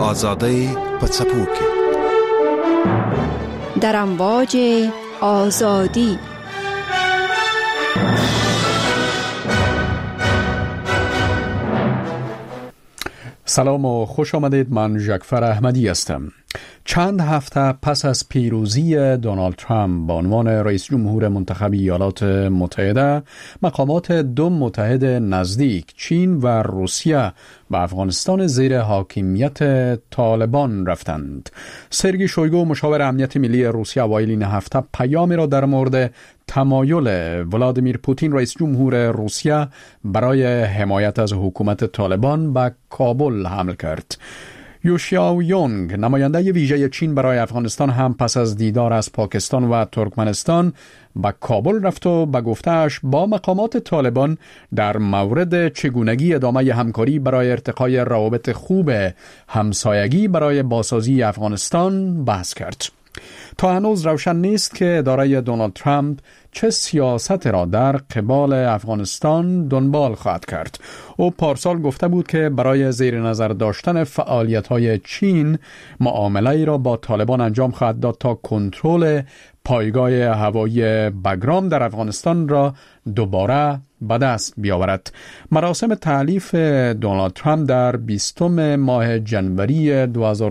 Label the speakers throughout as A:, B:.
A: آزادی پڅپوکي
B: در امواج آزادی.
C: سلام و خوش آمدید. من ژکفر احمدی هستم. چند هفته پس از پیروزی دونالد ترامپ به عنوان رئیس جمهور منتخب ایالات متحده، مقامات دو متحد نزدیک چین و روسیه به افغانستان زیر حاکمیت طالبان رفتند. سرگئی شویگو مشاور امنیت ملی روسیه اوایل این هفته پیامی را در مورد تمایل ولادیمیر پوتین رئیس جمهور روسیه برای حمایت از حکومت طالبان به کابل حمل کرد. یوشیاو یونگ نماینده ویژه چین برای افغانستان هم پس از دیدار از پاکستان و ترکمنستان به کابل رفت و به گفته‌اش با مقامات طالبان در مورد چگونگی ادامه همکاری برای ارتقای روابط خوب همسایگی برای بازسازی افغانستان بحث کرد. تا هنوز روشن نیست که اداره دونالد ترامپ چه سیاست را در قبال افغانستان دنبال خواهد کرد. او پارسال گفته بود که برای زیر نظر داشتن فعالیت‌های چین معامله‌ای را با طالبان انجام خواهد داد تا کنترل پایگاه هوایی بگرام در افغانستان را دوباره به دست بیاورد. مراسم تألیف دونالد ترامپ در 20 ماه جنوری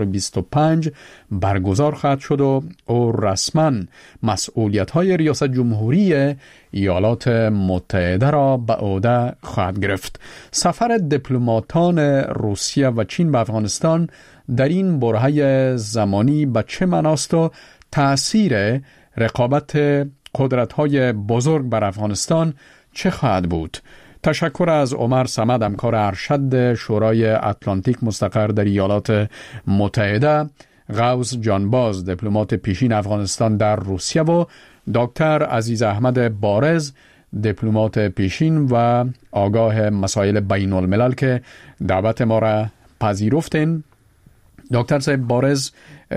C: 2025 برگزار خواهد شد و او رسما مسئولیت‌های ریاست جمهوری ایالات متحده را به عهده خواهد گرفت. سفر دیپلماتان روسیه و چین به افغانستان در این برهه زمانی به چه معناست و تأثیر رقابت قدرت‌های بزرگ بر افغانستان چه خواهد بود؟ تشکر از عمر صمد، همکار ارشد شورای اتلانتیک مستقر در ایالات متحده، غوث جانباز دیپلمات پیشین افغانستان در روسیه و دکتر عزیز احمد بارز دیپلمات پیشین و آگاه مسائل بین الملل که دعوت ما را پذیرفتین. دکتر صاحب بارز،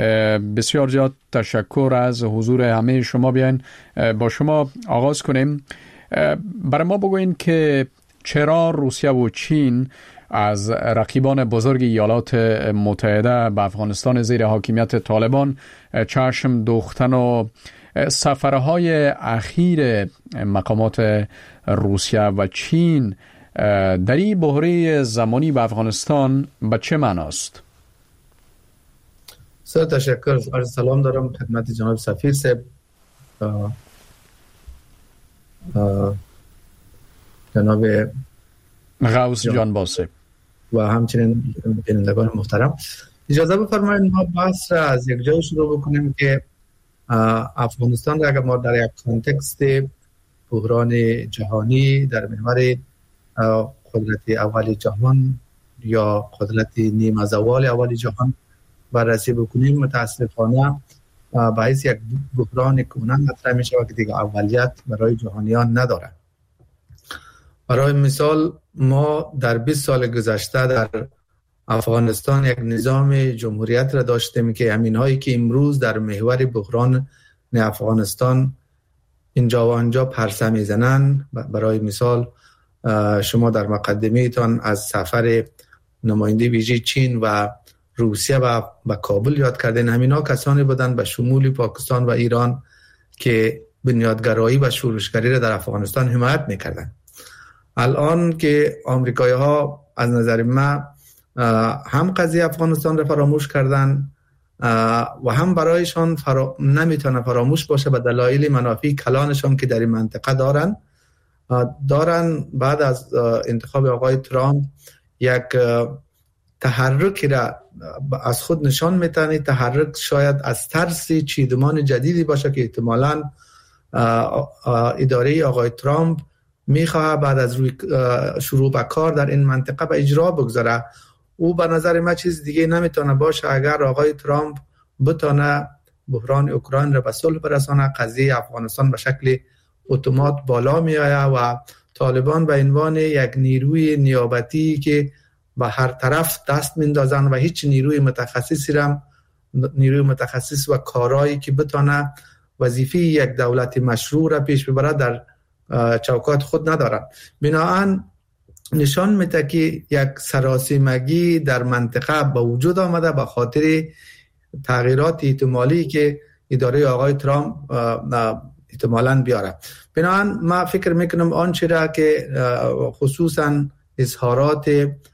C: بسیار زیاد تشکر از حضور همه شما. بیاین با شما آغاز کنیم. برای ما بگوین که چرا روسیه و چین از رقیبان بزرگ ایالات متحده به افغانستان زیر حاکمیت طالبان چشم دوختن و سفرهای اخیر مقامات روسیه و چین در این بحران زمانی به افغانستان به چه معناست؟
D: سر تشکر. عرض سلام دارم خدمت جناب سفیر صاحب، جناب
C: غوث جانباز
D: و همچنین بینندگان محترم. اجازه بفرمایید ما بحث را از یک جای شروع بکنیم که افغانستان را اگر ما در یک کانتکست بحران جهانی در محور قدرت اول جهان یا قدرت نیمه زوال اول جهان بررسی بکنیم، متاسفانه باعث یک بحران کهنه مطرح می شود که دیگه اولیت برای جهانیان نداره. برای مثال ما در 20 سال گذشته در افغانستان یک نظام جمهوریت را داشتیم که همین هایی که امروز در محور بحران افغانستان اینجا و آنجا پرسه میزنن. برای مثال شما در مقدمه تان از سفر نماینده ویژه چین و روسیه به کابل یاد کردن. همینا کسانی بودند به شمول پاکستان و ایران که بنیادگرایی و شورشگری را در افغانستان حمایت میکردند. الان که آمریکایی ها از نظر من هم قضیه افغانستان را فراموش کردن و هم برایشان نمیتونه فراموش باشه به دلایل منافع کلانشان که در این منطقه دارن. بعد از انتخاب آقای ترامپ یک تحرکی را از خود نشان میتونه. تحرک شاید از ترس چیدمان جدیدی باشه که احتمالاً اداره آقای ترامپ میخواه بعد از شروع به کار در این منطقه به اجرا بگذاره. او به نظر من چیز دیگه نمیتونه باشه اگر آقای ترامپ بتونه بحران اوکراین را به صلح برسانه، قضیه افغانستان به شکل اتومات بالا میآید و طالبان به عنوان یک نیروی نیابتی که به هر طرف دست میندازن و هیچ نیروی متخصص و کارایی که بتونه وظیفه یک دولت مشروع را پیش ببره در چوکات خود ندارن. بنابراین نشان میده که یک سراسیمگی در منطقه به وجود آمده به خاطر تغییرات احتمالی که اداره آقای ترامپ احتمالاً بیاره. بنابراین ما فکر میکنم آنچه را که خصوصاً اظهارات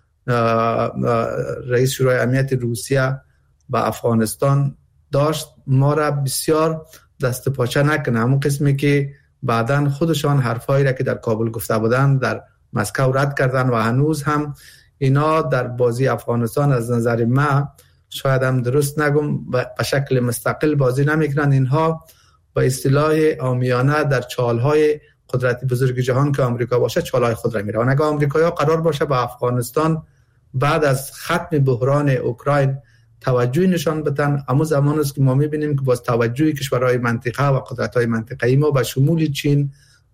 D: رئیس شورای امنیت روسیه به افغانستان داشت ما را بسیار دست پاچه نکنه. همون قسمی که بعداً خودشان حرفایی را که در کابل گفته بودند در مسکو رد کردن و هنوز هم اینا در بازی افغانستان از نظر ما شاید هم درست نگم به شکل مستقل بازی نمیکنن. اینها به اصطلاح عامیانه در چالهای قدرت بزرگ جهان که آمریکا باشه چالهای خود را میره. اگه آمریکایی‌ها قرار باشه به افغانستان بعد از ختم بحران اوکراین توجه نشان بدن، اما زمان است که ما میبینیم که باز توجه کشورهای منطقه و قدرت‌های منطقه‌ای ما به شمول چین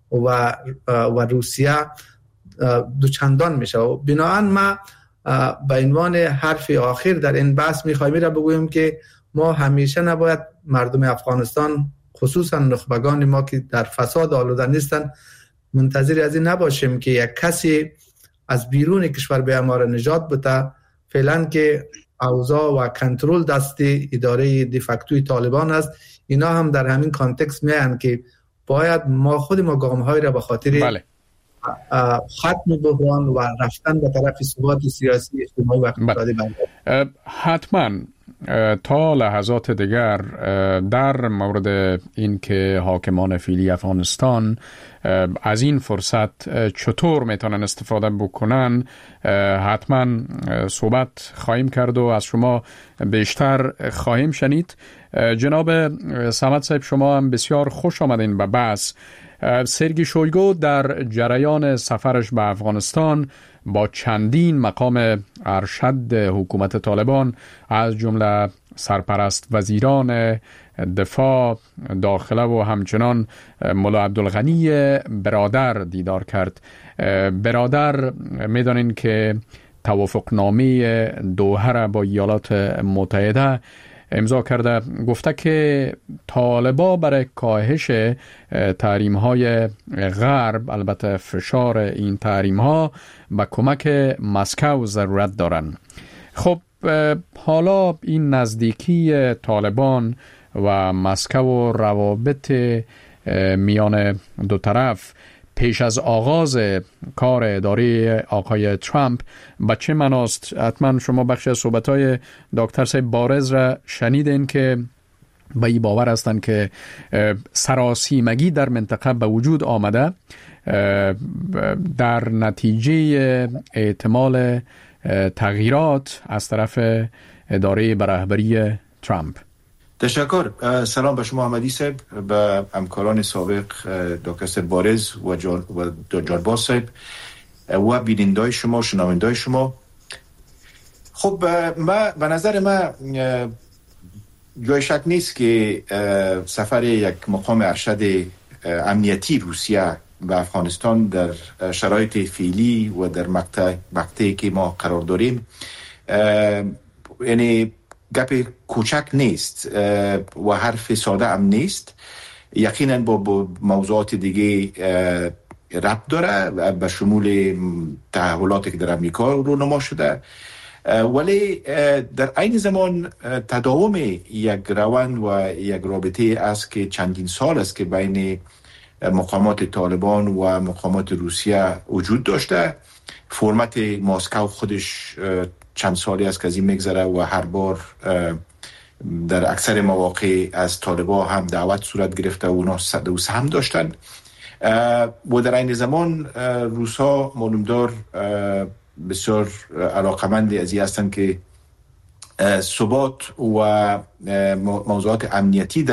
D: و روسیه دوچندان میشه. و بنابراین ما به عنوان حرف آخر در این بحث میخوایم را بگویم که ما همیشه نباید مردم افغانستان خصوصا نخبگان ما که در فساد آلوده نیستن منتظر از این نباشیم که یک کسی از بیرون کشور به ما را نجات بده. فعلا که اوضاع و کنترل دست اداره دیفکتوی طالبان است. اینا هم در همین کانتکست میان که باید ما خود ما گام‌های را به خاطر ختم بحران و رفتن به طرف ثبات سیاسی اجتماعی و اقتصادی برداریم.
C: حتما تا لحظات دیگر در مورد این که حاکمان فعلی افغانستان از این فرصت چطور میتونن استفاده بکنن حتما صحبت خواهیم کرد و از شما بیشتر خواهیم شنید. جناب صمد صاحب شما هم بسیار خوش آمدین به بحث. سرگی شویگو در جریان سفرش به افغانستان با چندین مقام ارشد حکومت طالبان از جمله سرپرست وزیران دفاع، داخله و همچنان ملا عبدالغنی برادر دیدار کرد. برادر میدانین که توافقنامه دوحه را با ایالات متحده امضا کرده. گفته که طالبا برای کاهش تحریم‌های غرب، البته فشار این تحریم‌ها، به کمک مسکو ضرورت دارند. خب حالا این نزدیکی طالبان و مسکو و روابط میان دو طرف پیش از آغاز کار اداره آقای ترامپ به چه معناست؟ حتما شما بخش از صحبت‌های دکتر صاحب بارز را شنیدین که به این باور هستند که سراسیمگی در منطقه به وجود آمده در نتیجه احتمال تغییرات از طرف اداره به رهبری ترامپ.
E: تشکر. سلام به شما احمدی صاحب، به همکاران سابق دکتر بارز و جانباز صاحب و بینندای شما، شنوندای شما. خب ما به نظر ما جای شک نیست که سفر یک مقام ارشد امنیتی روسیه به افغانستان در شرایط فعلی و در مقطعی که ما قرار داریم یعنی گپ کوچک نیست و حرف ساده هم نیست. یقینا با موضوعات دیگه ربط داره به شمول تحولاتی که در امریکا رونما شده، ولی در عین زمان تداوم یک روند و یک رابطه است که چندین سال است که بین مقامات طالبان و مقامات روسیه وجود داشته. فرمت مسکو خودش چند سالی است که از این میگذره و هر بار در اکثر مواقع از طالبان هم دعوت صورت گرفته و اونا دوست هم داشتن و در این زمان روسا معلومدار بسیار علاقمند از این هستند که ثبات و موضوعات امنیتی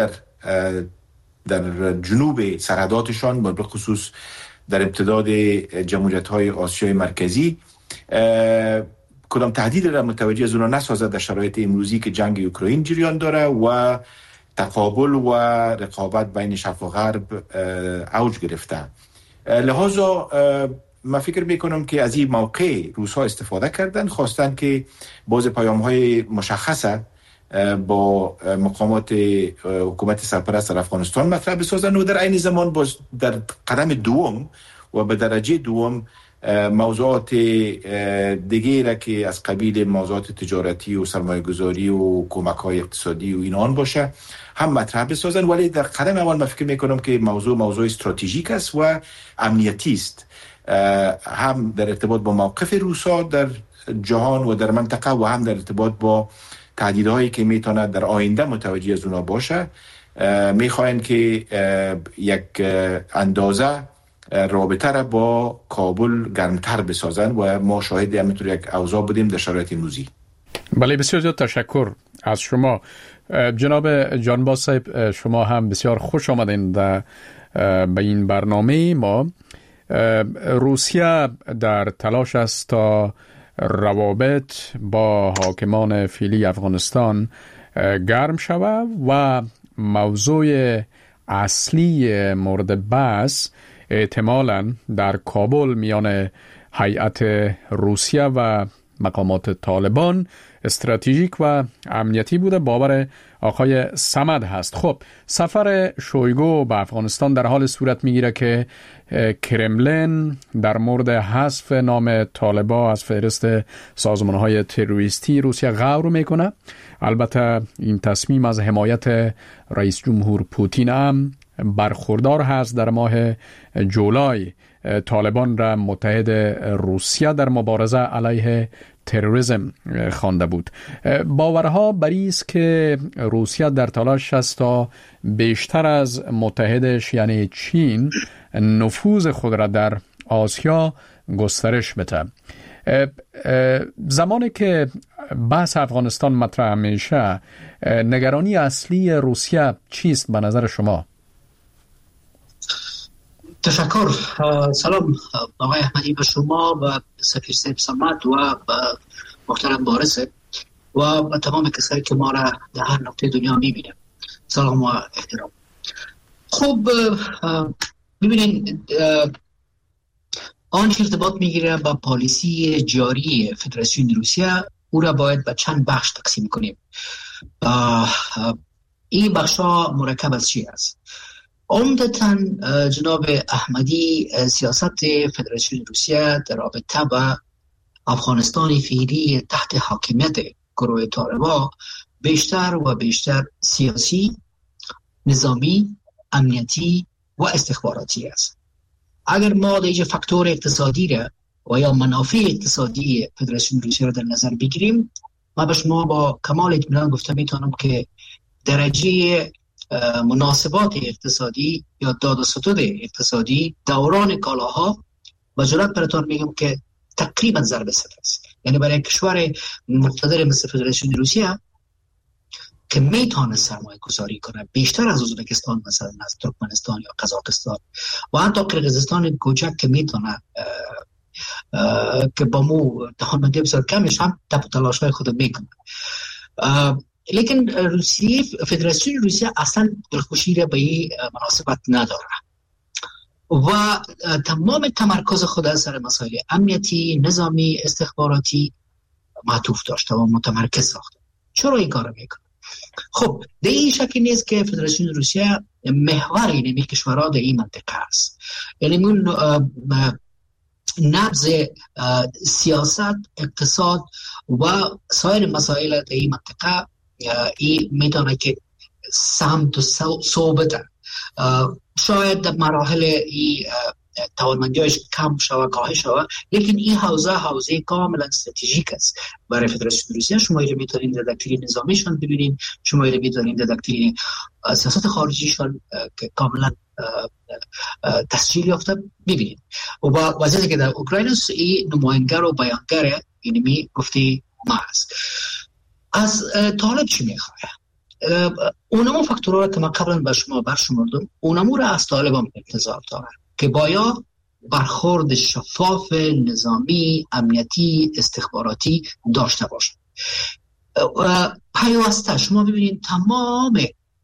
E: در جنوب سرحداتشان به خصوص در امتداد جمهوریت‌های آسیای مرکزی کدام تهدید را متوجه از اونا نسازد در شرایط امروزی که جنگ اوکراین جریان داره و تقابل و رقابت بین شرق و غرب اوج گرفته. لذا من فکر میکنم که از این موقع روس‌ها استفاده کردن، خواستن که باز پیام‌های مشخصه با مقامات حکومت سرپرست در افغانستان مطرح بسازن و در عین زمان باز در قدم دوم و به درجه دوم موضوعات دیگه را که از قبیل موضوعات تجارتی و سرمایه گذاری و کمک های اقتصادی و اینان باشه هم مطرح بسازن. ولی در قدم اول من فکر میکنم که موضوع استراتژیک است و امنیتی است، هم در ارتباط با موقف روسا در جهان و در منطقه و هم در ارتباط با تهدیدهایی که میتونه در آینده متوجه از اونا باشه. میخواین که یک اندازه رابطه را با کابل گرمتر بسازن و ما شاهد همینطور یک اوضاع بودیم در شرایط امروزی.
C: بله، بسیار زیاد تشکر از شما جناب جانباز صاحب. شما هم بسیار خوش آمدین به این برنامه ما. روسیه در تلاش است تا روابط با حاکمان فعلی افغانستان گرم شود و موضوع اصلی مورد بحث احتمالاً در کابل میان هیئت روسیه و مقامات طالبان استراتژیک و امنیتی بوده باور آقای صمد هست. خب سفر شویگو به افغانستان در حال صورت میگیره که کرملین در مورد حذف نام طالبان از فهرست سازمان‌های تروریستی روسیه غور میکنه. البته این تصمیم از حمایت رئیس جمهور پوتین هم برخوردار هست. در ماه جولای طالبان را متحد روسیه در مبارزه علیه تروریسم خوانده بود. باورها بر این است که روسیه در تلاش است تا بیشتر از متحدش یعنی چین نفوذ خود را در آسیا گسترش بده. زمانی که بحث افغانستان مطرح میشه، نگرانی اصلی روسیه چیست به نظر شما؟
F: تشکر. سلام آقای احمدی به شما و سفیر صاحب صمد و محترم بارس و تمام کسایی که ما را در هر نقطه دنیا میبینه. سلام و احترام. خب ببینین، آنچه ارتباط میگیره با پالیسی جاری فدراسیون روسیه، او را باید به چند بخش تقسیم کنیم. این بخش ها مرکب از چی است؟ عمدتاً جناب احمدی، سیاست فدراسیون روسیه در رابطه با افغانستان فعلی تحت حاکمیت گروه طالبان بیشتر و بیشتر سیاسی، نظامی، امنیتی و استخباراتی است. اگر ما دیگه فاکتور اقتصادی را و یا منافع اقتصادی فدراسیون روسیه را در نظر بگیریم، ما به شما با کمال اطمینان گفته میتونم که درجه مناسبات اقتصادی یا داد و ستد اقتصادی دوران کالاها و جرات براتون میگم که تقریبا ضرب صفر است. یعنی برای کشور مقتدر مثل فدراسیون روسیه که میتونه سرمایه گذاری کنه بیشتر از ازبکستان، مثلا از ترکمنستان یا قزاقستان و حتی قرقیزستان کوچک که میتونه که با مو دهانمندی بسیار کمش هم تلاش های خود میکنه. لیکن روسیه، فدراسیون روسیه اصلا دلخوشی را به این مناسبت نداره و تمام تمرکز خود سر مسائل امنیتی، نظامی، استخباراتی معطوف داشته و متمرکز ساخته. چرا این کار میکنه؟ خب در این شکل نیست که فدراسیون روسیه محور این کشورها در این منطقه است. یعنی اون نبض سیاست، اقتصاد و سایر مسائل در این منطقه این میتونه که سمت و صوبت شاید در مراحل این توانمندیش کم شود، کاهش شود، لیکن این حوزه کاملا استراتژیک است برای فدراسیون روسیه. شما اینو میتونید در دکترین نظامیشان ببینید، شما اینو میتونید در دکترین سیاست خارجیشان که کاملا تسجیل یافته ببینید. و وضعیتی که در اوکراین است، این نماینگر و بیانگر اینمی گفتی ما است. از طالب چی میخواه؟ اونمو فاکتورها که من قبلا به شما برشمردم، اونمو را از طالب هم انتظار داره که باید برخورد شفاف، نظامی، امنیتی، استخباراتی داشته باشه. پیوسته شما ببینید تمام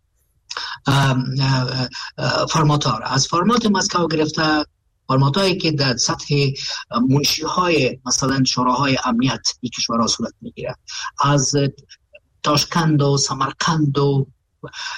F: فرمات ها را، از فرمات مسکو گرفته فرمات هایی که در سطح منشی های مثلا شوراهای امنیت این کشورها صورت میگیره، از تاشکند و سمرقند و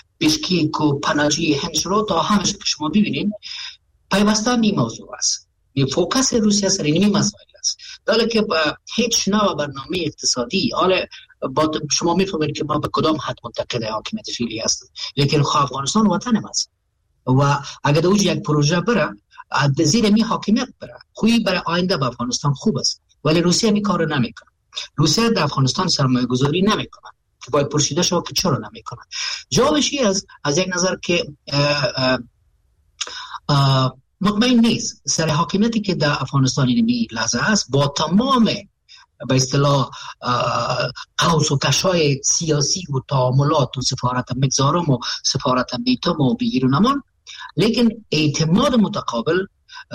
F: بشکیک و پناجی همشورا تا همش که شما ببینید پیوسته این موضوع است. فوکس روسیه سر اینمی مسائل است. داره که هیچ نوع برنامه اقتصادی، حالا شما میفهمید که ما به کدام حد منتقد حاکمیت فعلی هستیم، لیکن افغانستان وطن ماست و اگر در یک پروژه بره از زیر می حاکمیت بره، خوبی برای آینده به افغانستان خوب است، ولی روسیه می کار نمیکنه. روسیه در افغانستان سرمایه گذاری نمیکنه که باید پرسیده شود که چرا نمیکنه. جوابشی از یک نظر که مطمئن نیست سر حاکمیتی که در افغانستان اینمی لحظه است با تمام به اصطلاح قوس و کشای سیاسی و تعاملات و سفارت مگذارم و سفارت میتم و بگیرونمان، لیکن اعتماد متقابل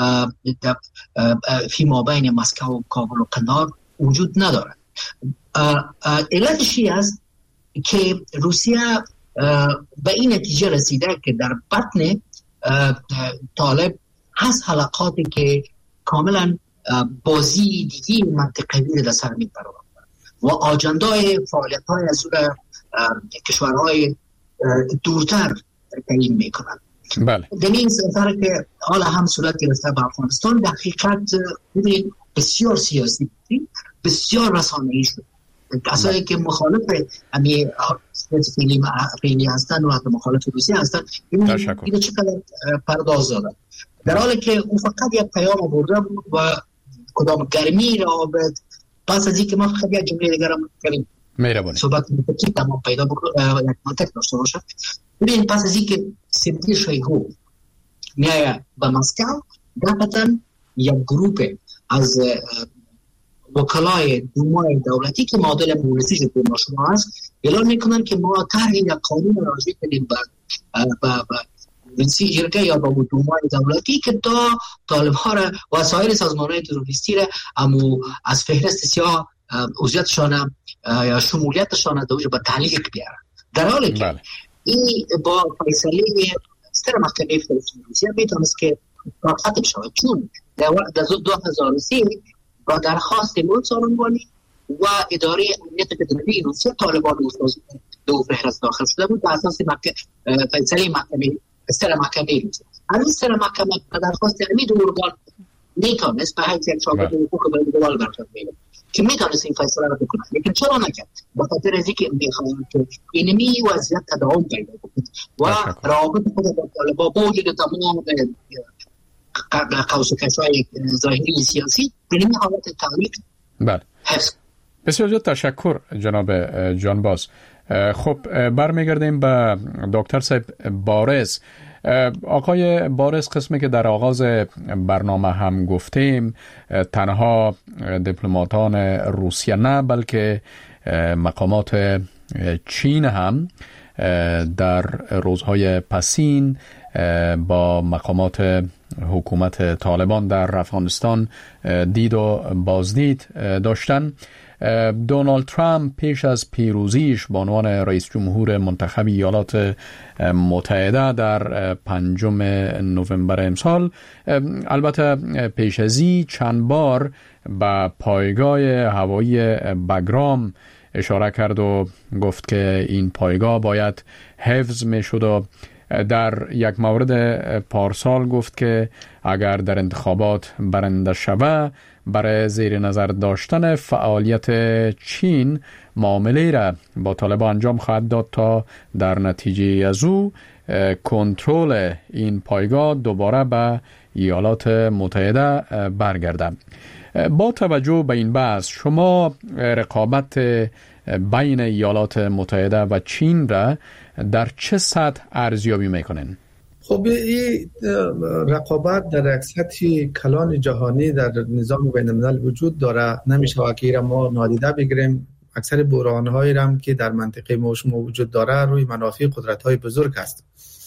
F: فی مابین مسکو و کابل و قندهار وجود نداره. علتشی است که روسیه به این نتیجه رسیده که در بطن طالب هست حلقاتی که کاملا بازی دیگی منطقوی در سر میبره و آجندای فعالیت‌های از کشورهای دورتر تعیین میکنن.
C: بله.
F: در این سفر که حالا هم صورت گرفته به افغانستان در حقیقت بسیار سیاسی بود، بسیار رسانه‌ای شد. کسایی که مخالف امی فعلی هستن و مخالف روسیه هستن اینو چقدر پرداز دادن، در حالی که اون فقط یک پیام برده بود و کدام گرمی رابط. پس از اینکه ما فقط یک جمله دیگر هم کنیم
C: مهربانی
F: صحبت که تمام پیدا بود یک منطق داشته باشه. ببین پس از اینکه سرگی شویگو میایه به مسکو، دفعتا یک گروپ از وکلای دومای دولتی که معادل مورسی شده ما شما هست اعلان میکنن که ما طرح یک قانون راجع کنیم به جنسی جرگه یا با دومای دولتی که تا طالب ها را و سایر سازمانهای تروریستی را از فهرست سیاه عضویتشان یا شمولیتشان دوجه به تعلیق بیارن، در حالی که این با فیصله ستر محکمه فدراسیون روسیه میتونست که ختم شود، چون در 2003 با درخواست ملک سارنگانی و اداره امنیت فدرالی روسیه طالبان دو فهرست داخل شده بود به اساس فیصله محکمه ستر محکمه روسیه. از این ستر محکمه به درخواست امید ارگان میتونست به حیث یک شاگرد حقوق بین‌الملل برخورد می‌کنه که میتونست این فیصله را بکنه، لیکن چرا نکرد؟ به خاطر از اینکه میخواهند که اینمی وضعیت تداوم پیدا کنه و روابط خود با طالبان با وجود تمام قوس و کشای ظاهری سیاسی به این حالت تعلیق حفظ.
C: بسیار زیاد تشکر جناب جانباز. خب برمیگردیم به دکتر صاحب بارز. آقای بارز، قسمی که در آغاز برنامه هم گفتیم، تنها دیپلماتان روسیه نه بلکه مقامات چین هم در روزهای پسین با مقامات حکومت طالبان در افغانستان دید و بازدید داشتن. دونالد ترامپ پیش از پیروزیش به عنوان رئیس جمهور منتخب ایالات متحده در 5 نوامبر امسال البته پیش ازی چند بار به پایگاه هوایی بگرام اشاره کرد و گفت که این پایگاه باید حفظ می شد و در یک مورد پارسال گفت که اگر در انتخابات برنده شود برای زیر نظر داشتن فعالیت چین معامله را با طالبان انجام خواهد داد تا در نتیجه از او کنترل این پایگاه دوباره به ایالات متحده برگرده. با توجه به این بحث شما رقابت بین ایالات متحده و چین را در چه سطح ارزیابی میکنین؟
D: خب این رقابت در یک سطح کلان جهانی در نظام بین الملل وجود داره، نمیشه که ما نادیده بگیریم. اکثر بحران‌هایی هم که در منطقه ما وجود داره روی منافع قدرت‌های بزرگ است.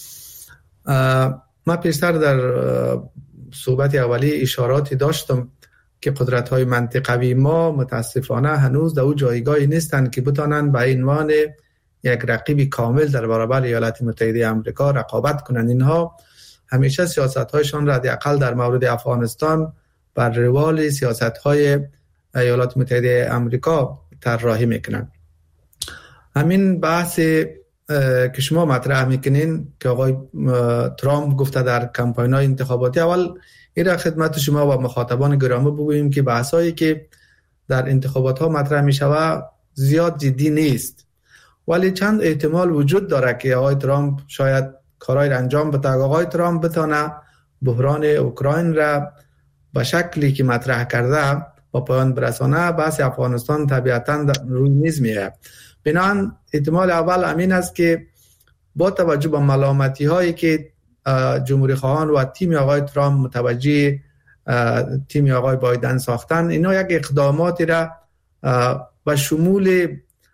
D: من پیشتر در صحبت اولی اشاراتی داشتم که قدرت‌های منطقوی ما متاسفانه هنوز در اون جایگاهی نیستند که بتوانند به عنوان یک رقیب کامل در برابر ایالات متحده آمریکا رقابت کنند. اینها همیشه سیاست‌هایشان را حداقل در مورد افغانستان بر روال سیاست‌های ایالات متحده آمریکا طراحی میکنند. همین بحث که شما مطرح میکنین که آقای ترامپ گفته در کمپاین‌های انتخاباتی، اول این را خدمت شما و مخاطبان گرامی بگوییم که بحثایی که در انتخابات ها مطرح میشوه زیاد جدی نیست، ولی چند احتمال وجود داره که آقای ترامپ شاید کارهای را انجام بده. آقای ترامپ بتانه بحران اوکراین را به شکلی که مطرح کرده با پایان برسانه، بحث افغانستان طبیعتاً روی میز میاد. بنابراین احتمال اول امین است که با توجه به ملامتی هایی که جمهوری خواهان و تیم آقای ترامپ متوجه تیم آقای بایدن ساختن، اینا یک اقداماتی را به شمول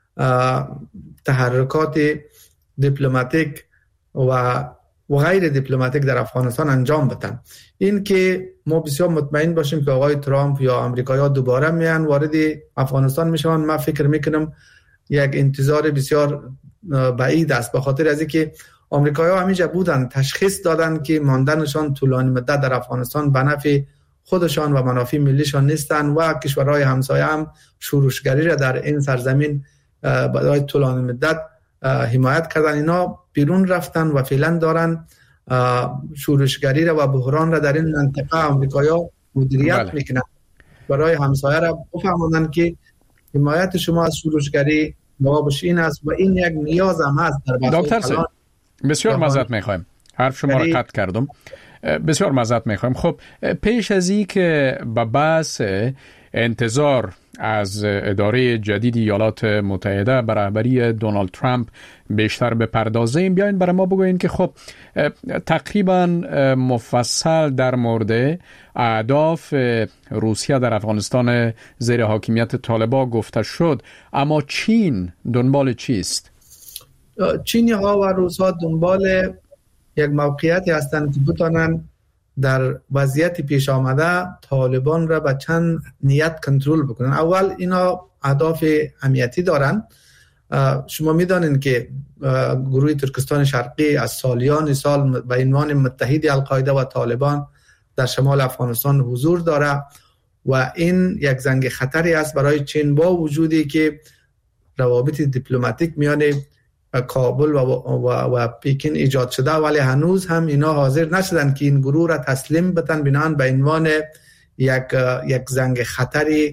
D: تحرکات دیپلماتیک و غیر دیپلماتیک در افغانستان انجام بدن. این که ما بسیار مطمئن باشیم که آقای ترامپ یا امریکایی‌ها دوباره میان وارد افغانستان میشون، من فکر میکنم یک انتظار بسیار بعید است، به خاطر از اینکه آمریکایی‌ها همیشه بودن تشخیص دادن که ماندنشان طولانی مدت در افغانستان به نفع خودشان و منافع ملیشان نیستن و کشورهای همسایه هم شورشگری را در این سرزمین برای طولانی مدت حمایت کردن. اینا بیرون رفتن و فعلا دارن شورشگری را و بحران را در این منطقه آمریکایی‌ها مدیریت میکنن. برای همسایه را بفهمونن که حمایت شما از شورشگری جوابش این است و این یک نیاز هم هست.
C: دکتر سید بسیار معذرت میخوایم، حرف شما را قطع کردم، بسیار معذرت میخوایم. خب پیش از این که به بحث انتظار از اداره جدید ایالات متحده به رهبری دونالد ترامپ بیشتر بپردازیم، بیاین برای ما بگوین که خب تقریبا مفصل در مورد اهداف روسیه در افغانستان زیر حاکمیت طالبان گفته شد، اما چین دنبال چیست؟
D: چینی ها و روس ها دنبال یک موقعیتی هستند که بتانن در وضعیت پیش آمده طالبان را به چند نیت کنترل بکنن. اول اینا اهداف امنیتی دارن. شما میدانید که گروه ترکستان شرقی از سالیان سال به عنوان متحد القاعده و طالبان در شمال افغانستان حضور داره و این یک زنگ خطری است برای چین، با وجودی که روابط دیپلماتیک میان کابل و پکین ایجاد شده، ولی هنوز هم اینا حاضر نشدن که این گروه را تسلیم بدن، بنابراین به عنوان یک زنگ خطری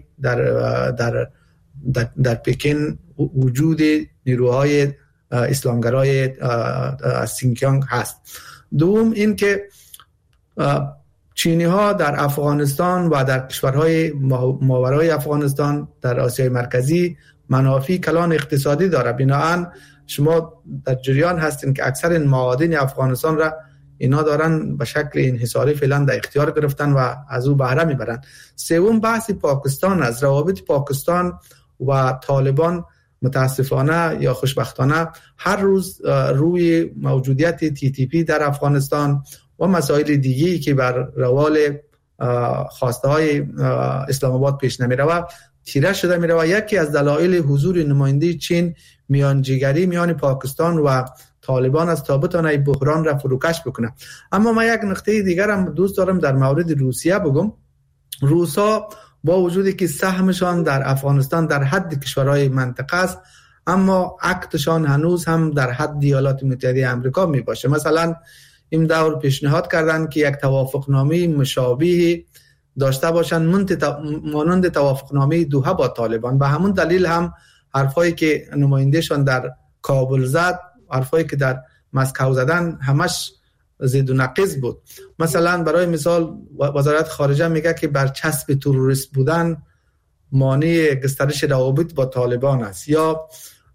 D: در پکین وجود نیروهای اسلامگرای سینکیانگ هست. دوم این که چینی ها در افغانستان و در کشورهای ماورای افغانستان در آسیای مرکزی منافع کلان اقتصادی داره. بنابراین شما در جریان هستین که اکثر این معادن افغانستان را اینا دارن به شکل انحصاری فعلا در اختیار گرفتن و از او بهره میبرن. سوم بحث پاکستان از روابط پاکستان و طالبان متاسفانه یا خوشبختانه هر روز روی موجودیت TTP در افغانستان و مسائل دیگه‌ای که بر روال خواسته های اسلام آباد پیش نمیره و تیره شده میره و یکی از دلایل حضور نماینده چین میانجیگری میان پاکستان و طالبان است تا بتونه بحران را فروکش بکنه. اما من یک نکته دیگر هم دوست دارم در مورد روسیه بگم. روسا با وجودی که سهمشان در افغانستان در حد کشورهای منطقه است، اما عقدشان هنوز هم در حد ایالات متحده آمریکا می باشه. مثلا این دور پیشنهاد کردن که یک توافقنامه مشابه داشته باشن مانند توافقنامه دوحه با طالبان. به همون دلیل هم حرفایی که نمایندهشان در کابل زد، حرفایی که در مسکو زدن، همش ضد و نقیض بود. مثلا برای مثال وزارت خارجه میگه که برچسب تروریست بودن مانع گسترش روابط با طالبان است، یا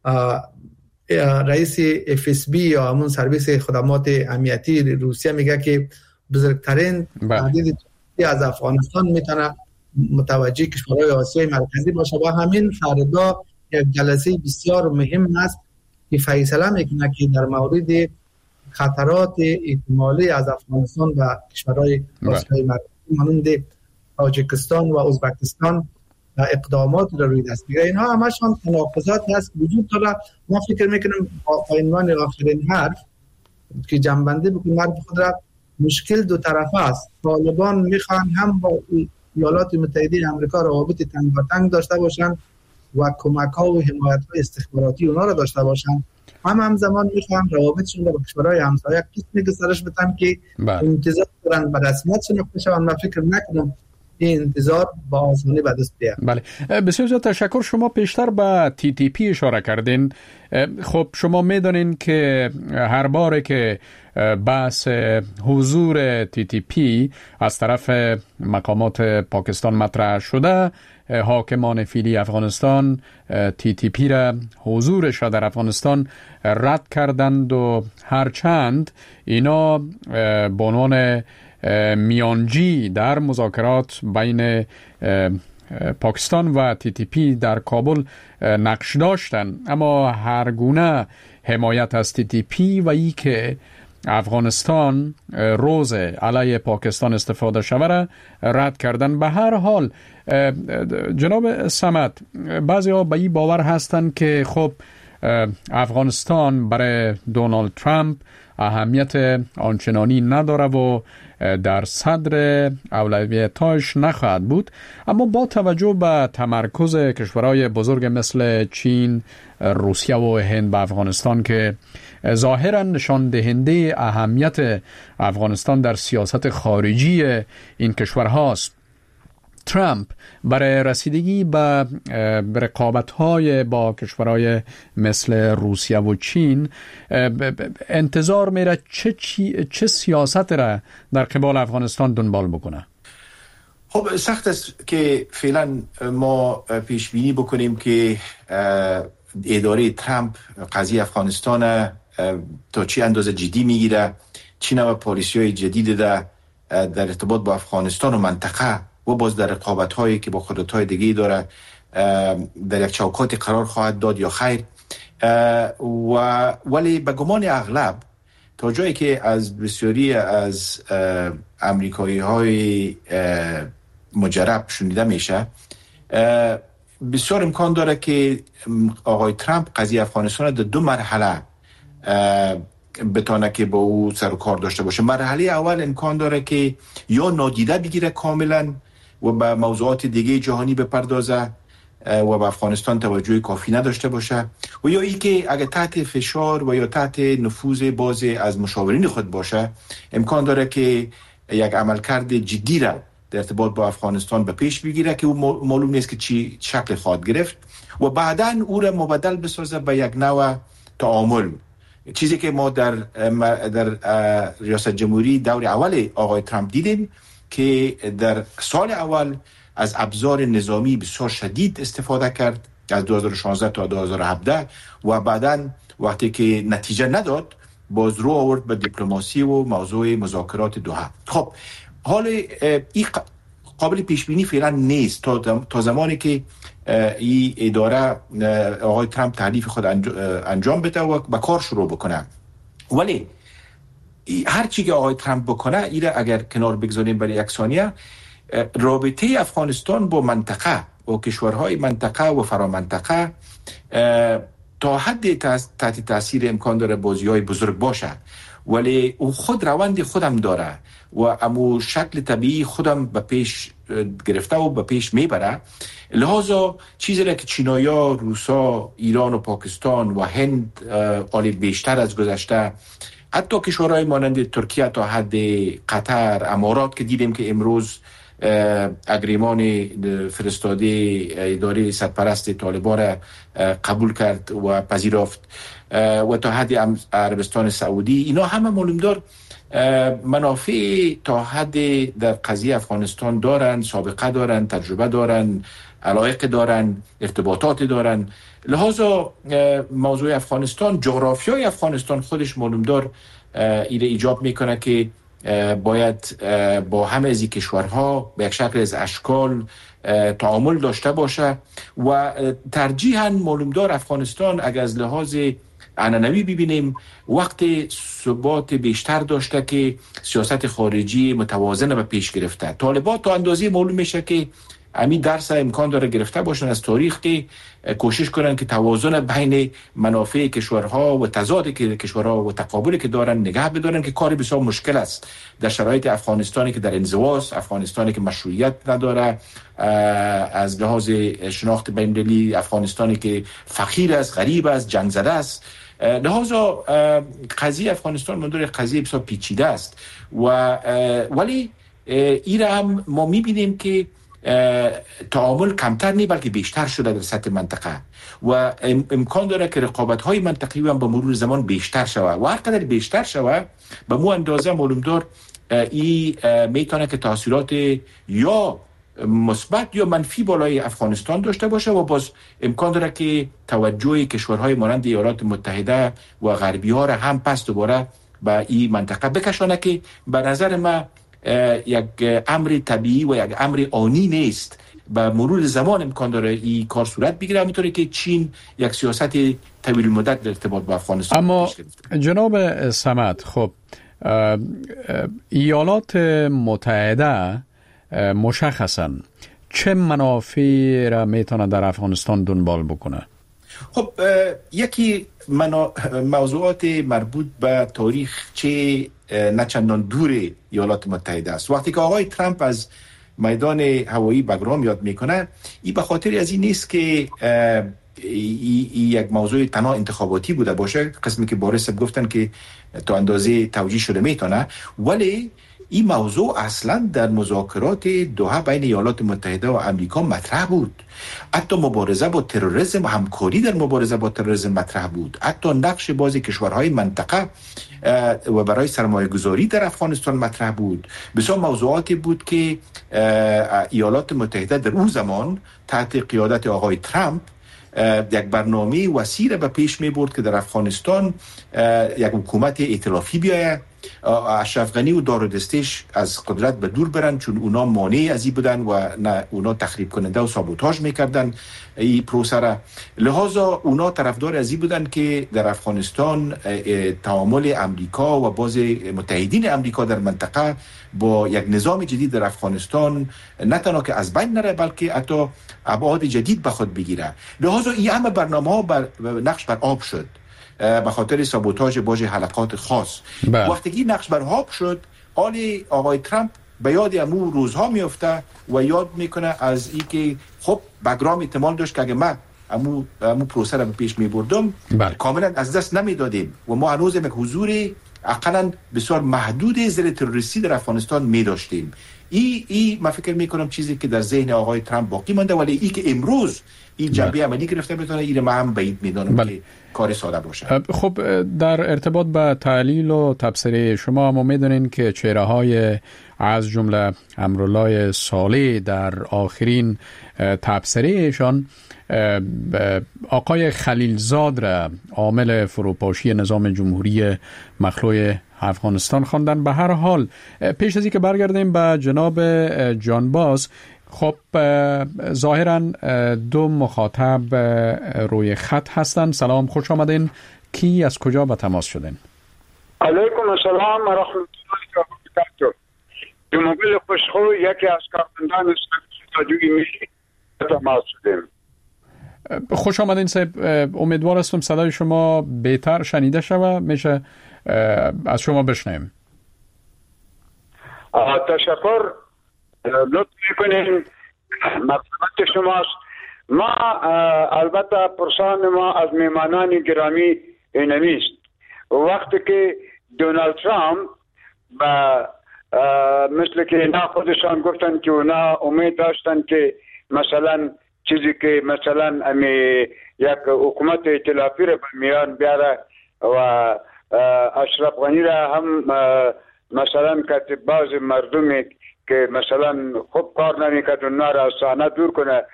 D: رئیس FSB یا همون سرویس خدمات امنیتی روسیه میگه که بزرگترین تهدید از افغانستان میتونه متوجه کشورهای آسیای مرکزی باشه. و همین فردا یک جلسه بسیار مهم است که فیصله میکنه که در مورد خطرات احتمالی از افغانستان و کشورهای آسیای مرکزی مانند تاجیکستان و ازبکستان اقدامات را روی دست میگیره. اینها همشون تناقضات هست وجود داره. ما فکر میکنم با عنوان آخرین حرف که جنبنده بکنیم حرف خود را، مشکل دو طرفه است. طالبان میخوان هم با ایالات متحده آمریکا روابط تنگاتنگ داشته باشند و کمک ها و حمایت های استخباراتی اونا را داشته باشند، همزمان میخوام روابطشون با کشورهای همسایه قسمی گسترش بدم که انتظار دارن به رسمیت شناخته شوند. من فکر نکنم این انتظار با آسانی به دست بیاد.
C: بله، بسیار زیاد تشکر. شما پیشتر به TTP اشاره کردین. خب شما میدونین که هر باره که بحث حضور TTP از طرف مقامات پاکستان مطرح شده، حاکمان فعلی افغانستان TTP را، حضورش را در افغانستان رد کردند و هرچند اینا به عنوان میانجی در مذاکرات بین پاکستان و TTP در کابل نقش داشتند، اما هر گونه حمایت از TTP و ای که افغانستان روز علیه پاکستان استفاده شود را رد کردن. به هر حال جناب صمد، بعضی ها به این باور هستند که خب افغانستان برای دونالد ترامپ اهمیت آنچنانی نداره و در صدر اولویتاش نخواهد بود، اما با توجه به تمرکز کشورهای بزرگ مثل چین، روسیه و هند به افغانستان که ظاهرا نشان دهنده اهمیت افغانستان در سیاست خارجی این کشورهاست، ترامپ برای رسیدگی به رقابت‌های با کشورهای مثل روسیه و چین انتظار میره چه سیاست را در قبال افغانستان دنبال بکنه؟
E: خب سخت است که فعلا ما پیش بینی بکنیم که اداره ترامپ قضیه افغانستان تا چی اندازه جدی میگیره، چی نوع پالیسی‌های جدید در ارتباط با افغانستان و منطقه و باز در رقابت‌هایی که با قدرت‌های دیگه داره در یک چوکات قرار خواهد داد یا خیر. ولی به گمان اغلب تا جایی که از بسیاری از امریکایی‌های مجرب شنیده میشه، بسیار امکان داره که آقای ترامپ قضیه افغانستان در دو مرحله بتونه که با او سر و کار داشته باشه. مرحله اول امکان داره که یا نادیده بگیره کاملا و به موضوعات دیگه جهانی بپردازه و به افغانستان توجه کافی نداشته باشه، و یا ای که اگه تحت فشار و یا تحت نفوذ بازی از مشاورین خود باشه، امکان داره که یک عملکرد جدی را در ارتباط با افغانستان به پیش بگیره که او معلوم نیست که چی شکل خواهد گرفت و بعداً او را مبدل بسازه به یک نوع تعامل. چیزی که ما در ریاست جمهوری دور اول آقای ترامپ دیدیم که در سال اول از ابزار نظامی بسیار شدید استفاده کرد از 2016 تا 2017 و بعداً وقتی که نتیجه نداد باز رو آورد به دیپلماسی و موضوع مذاکرات دوحه. خب حال این قابل پیش بینی فعلا نیست تا زمانی که این اداره آقای ترامپ تحریف خود انجام بده و به کار شروع بکنه. ولی هر چی که آقای ترامپ بکنه ایره اگر کنار بگذاریم برای یک ثانیه، رابطه افغانستان با منطقه و کشورهای منطقه و فرامنطقه تا حد تحت تاثیر امکان داره بازی‌های بزرگ باشه، ولی او خود روند خودم داره و امو شکل طبیعی خودم به پیش گرفته و به پیش میبره. لحاظا چیزی که چینایا، روسا، ایران و پاکستان و هند آلی بیشتر از گذشته، حتی کشورهای مانند ترکیه تا حد قطر، امارات که دیدیم که امروز اگریمان فرستاده اداره سرپرست طالبان را قبول کرد و پذیرفت و تا حد عربستان سعودی، اینا همه معلومدار منافع تا حد در قضیه افغانستان دارن، سابقه دارن، تجربه دارن، علایق دارن، ارتباطات دارن. لحاظا موضوع افغانستان، جغرافیای افغانستان خودش معلومدار ایره ایجاب میکنه که باید با همه از این کشورها به یک شکل از اشکال تعامل داشته باشه و ترجیحاً معلومدار افغانستان اگر از لحاظ عنعنوی ببینیم وقت ثبات بیشتر داشته که سیاست خارجی متوازن به پیش گرفته. طالبان تا اندازه معلوم میشه که همین درس امکان داره گرفته باشن از تاریخ که کوشش کنن که توازن بین منافع کشورها و تضاد که کشورها و تقابلی که دارن نگه بدارن، که کار بسیار مشکل است در شرایط افغانستانی که در انزواست، افغانستانی که مشروعیت نداره از لحاظ شناخت بین‌المللی، افغانستانی که فقیر است، غریب است، جنگ زده است. لحاظا قضیه افغانستان منظور قضیه بسیار پیچیده است ولی این هم ما میبینیم که تعامل کمتر نی بلکه بیشتر شده در سطح منطقه و امکان داره که رقابت‌های منطقی هم به مرور زمان بیشتر شود و هر قدر بیشتر شود به مو اندازه معلومدار این میتونه که تاثیرات یا مثبت یا منفی بالای افغانستان داشته باشه و باز امکان داره که توجه کشورهای مانند ایالات متحده و غربی ها را هم پس دوباره به این منطقه بکشانه که به نظر من یک امر طبیعی و یک امر آنی نیست. به مرور زمان امکان داره این کار صورت بگیره، همینطوری که چین یک سیاست طویل مدت در ارتباط با افغانستان.
C: اما جناب صمد، خب ایالات متحده مشخصاً چه منافعی را میتونه در افغانستان دنبال بکنه؟
E: خب یکی موضوعات مربوط به تاریخ چه نه چندان دور ایالات متحده است. وقتی که آقای ترامپ از میدان هوایی بگرام یاد میکنه، این به خاطر از این نیست که یک موضوع تنها انتخاباتی بوده باشه، قسمی که بارس گفتن که تا اندازه توجیه شده میتونه، ولی این موضوع اصلا در مذاکرات دوحه بین ایالات متحده و امریکا مطرح بود. حتی مبارزه با تروریسم و همکاری در مبارزه با تروریسم مطرح بود. حتی نقش بازی کشورهای منطقه و برای سرمایه گذاری در افغانستان مطرح بود. بسیار موضوعاتی بود که ایالات متحده در اون زمان تحت قیادت آقای ترامپ یک برنامه وسیع به پیش می برد که در افغانستان یک حکومت ائتلافی بیاید، اشرف غنی و دار و دستش از قدرت به دور برن، چون اونا مانع از این بودن و نه اونا تخریب کننده و سابوتاژ میکردن این پروسه را. لحاظا اونا طرفدار از این بودن که در افغانستان تعامل امریکا و باز متحدین امریکا در منطقه با یک نظام جدید در افغانستان نه تنها که از بین نره بلکه حتی ابعاد جدید به خود بگیره. لحاظا این همه برنامه‌ها نقش بر آب شد به خاطر سابوتاژ باج حلقات خاص. وقتی که نقش بر آب شد، آقای ترامپ به یاد امو روزها میفته و یاد میکنه از این که خب بگرام احتمال داشت که اگه من امو پروسه رو به پیش میبردم کاملا از دست نمیدادیم و ما هنوز یک حضور اقلا بسیار محدود ضد تروریستی در افغانستان میداشتیم. این من فکر میکنم چیزی که در ذهن آقای ترامپ باقی مانده، ولی این که امروز این جنبه عملی گرفته بتونه این ما هم بعید میدانم که کار ساده باشه.
C: خب در ارتباط با تحلیل و تبصره شما ما میدونین که چهره های از جمله امرالله صالح در آخرین تبصره ایشان آقای خلیلزاد را عامل فروپاشی نظام جمهوری مخلوع افغانستان خواندن. به هر حال پیش از اینکه برگردیم به جناب جانباز، خب ظاهراً دو مخاطب روی خط هستن. سلام، خوش آمدین. کی از کجا به تماس شدین؟
G: علیکم السلام و رحمت الله و برکاته. جمهوری خوشخو یکی از کارمندان رادیوی ملی به تماس شدیم.
C: خوش آمدین صاحب. امیدوار هستم صدای شما بهتر شنیده شوه، میشه از شما بشنویم.
G: تشکر، لطف میکنیم. مقصد شماست. ما البته پرسان ما از میمانان گرامی اینمیست. وقتی که دونالد ترامپ مثل که اینا خودشان گفتن که اونا امید داشتن که مثلا چیزی که مثلا یک حکومت ائتلافی را به میان بیاره و اشرف غنی را هم مثلا کتب باز مردمی که مثلا خوب کار نمیکرد اونا را از صحنه دور کنه.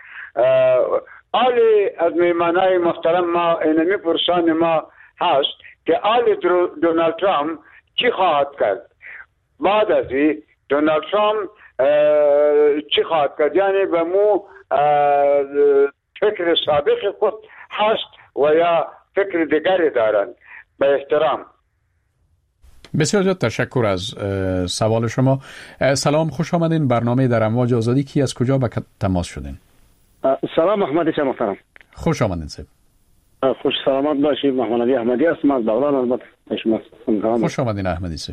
G: از میمانای محترم ما اینمی پرسان ما هست که دونالد ترامپ چی خواهد کرد بعد از این؟ دونالد ترامپ چی خواهد کرد؟ یعنی به مو فکر سابق خود هست و یا فکر دیگری دارند؟ به احترام.
C: بسیار زیاد تشکر از سوال شما. سلام، خوش آمدین. برنامه در امواج آزادی. کی از کجا به تماس شدین؟
H: سلام، محمد شما محترم.
C: خوش آمدین صاحب.
H: خوش سلامت باشید. محمد علی احمدی هستم از دولان. البته شما
C: خوش آمدین احمدی صاحب.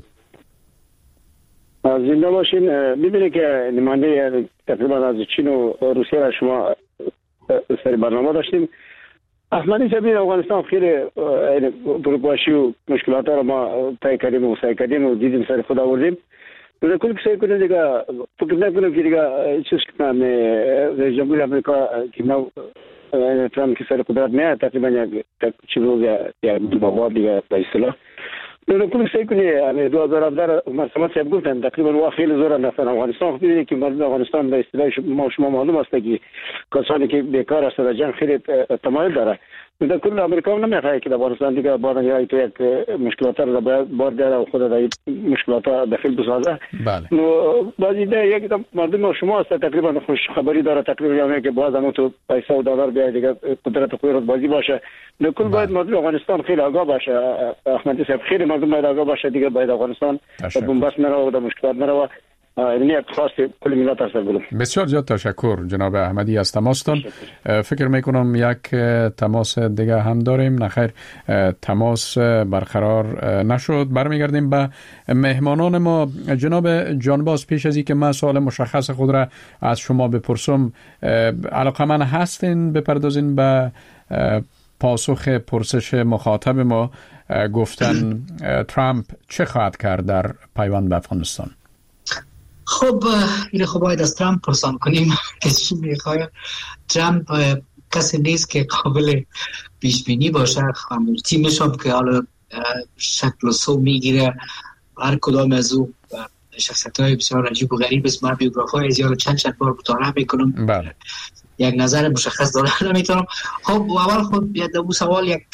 H: زنده باشین. می‌بینید که نماینده تقریبا از چین و روسیه را شما سری برنامه داشتیم. احمدی سبیل افغانستان خیلی بروپاشی و مشکلات را ما طی کردیم و سعی کردیم و دیدیم سر خود آوردیم. در کل سعی کنیم دیگه فکر نکنیم که دیگه چیز کنم رئیس جمهور آمریکا که نو ترامپ که سر قدرت میاد تقریبا یک چیز روز یا مواد دیگه به اصطلاح در کل سعی کنیم 2017 مرسمت صاحب گفتن تقریبا وا خیلی زور نفر افغانستان ببینید که مردم افغانستان به اصطلاح شما معلوم است که کسانی که بیکار هستند جنگ خیلی تمایل داره. در کل امریکا هم نمیخواد که افغانستان دیگه بعدا یا تو یک مشکلات را بار داره و خود را مشکلات داخل بسازه.
C: بله.
H: بعضی یک مردم شما است تقریبا خوش خبری داره تقریبا که بعضا هم تو پیسه و دلار بیاد دیگه قدرت خود بازی باشه. در کل باید مردم افغانستان خیلی آگاه باشه. احمدی صاحب خیلی مردم باید آگاه باشه دیگه باید افغانستان بنبست نره و مشکلات نره. این یک خاص کل ملت است.
C: بسیار زیاد تشکر جناب احمدی از تماستان. فکر میکنم یک تماس دیگه هم داریم. نخیر تماس برقرار نشد. برمیگردیم به مهمانان ما. جناب جانباز پیش از اینکه من سوال مشخص خود را از شما بپرسم علاقمند هستین بپردازین به پاسخ پرسش مخاطب ما گفتن ترامپ چه خواهد کرد در پیوند به افغانستان؟
F: خب این خب باید از ترامپ پرسان کنیم که چی میخواد. ترامپ کسی نیست که قابل پیش بینی باشه. تیمش هم که حالا شکل و سو میگیره هر کدام از او شخصیت‌های بسیار عجیب و غریب است. من بیوگرافی‌های زیاد چند بار مطالعه میکنم.
C: بله.
F: یک نظر مشخص داره نمیتونم. خب اول خود دو سوال یک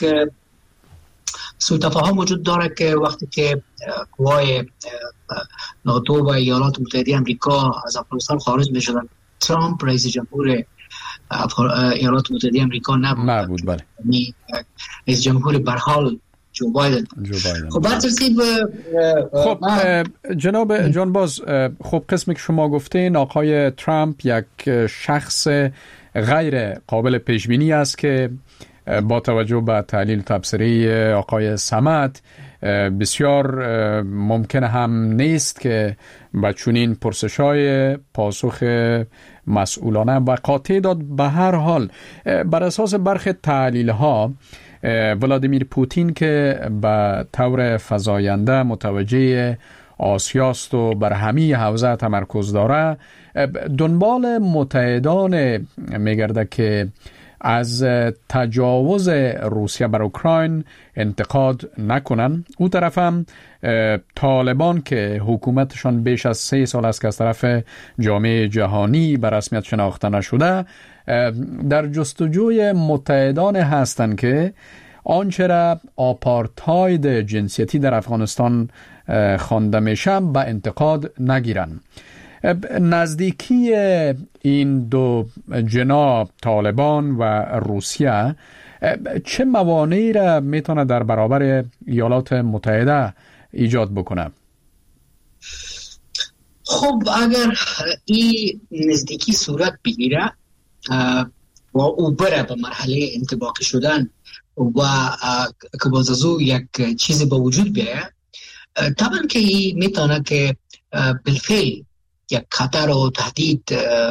F: سوء تفاهم وجود داره که وقتی که قوای ناتو و ایالات متحده آمریکا از افغانستان خارج میشدن ترامپ رئیس جمهور ایالات متحده آمریکا نبود.
C: بله.
F: رئیس جمهور به هر حال جو بایدن. خب بر ترتیب
C: خب جناب جانباز خب قسمی که شما گفتین آقای ترامپ یک شخص غیر قابل پیش بینی است که با توجه به تحلیل تبصره آقای صمد بسیار ممکن هم نیست که با چنین پرسش‌های پاسخ مسئولانه و قاطع داد. به هر حال بر اساس برخی تحلیل‌ها ولادیمیر پوتین که به طور فزاینده متوجه آسیاست و بر همه حوزه تمرکز داره دنبال متحدان میگرده که از تجاوز روسیه بر اوکراین انتقاد نکنن. او طرف هم طالبان که حکومتشان بیش از 3 سال است که از طرف جامعه جهانی به رسمیت شناخته نشده در جستجوی متحدان هستند که آنچه را آپارتاید جنسیتی در افغانستان خوانده میشه به انتقاد نگیرن. نزدیکی این دو جناح طالبان و روسیه چه موانعی را میتونه در برابر ایالات متحده ایجاد بکنه؟
F: خب اگر این نزدیکی صورت بگیره و او بره به مرحله انطباقی شدن و که باز از او یک چیزی با وجود بیاید طبعا که این میتونه که بالفعل یک خطر و تهدید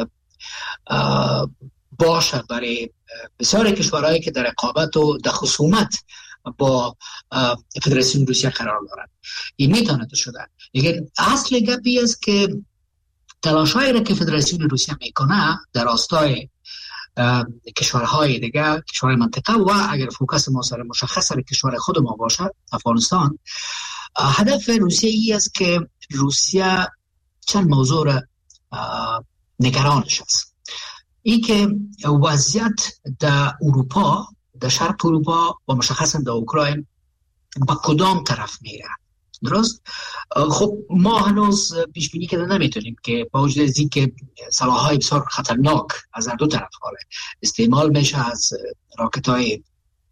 F: باشه برای بسیاری کشورهایی که در رقابت و در خصومت با فدراسیون روسیه قرار دارند. این میتونه تو شدن. لیکن اصل گپی است که تلاشایی را که فدراسیون روسیه میکنه در راستای کشورهای دیگه، کشورهای منطقه و اگر فوکس ما سر مشخص کشور خود ما باشه افغانستان، هدف روسیه ای است که روسیه چند موضوع را نگرانش است. این که وضعیت در اروپا، در شرق اروپا و مشخصا در اوکراین با کدام طرف میره. درست؟ خب ما هنوز پیش بینی کرده نمیتونیم که با وجود از اینکه سلاح‌های بسیار خطرناک از هر دو طرف استعمال میشه، از راکت‌های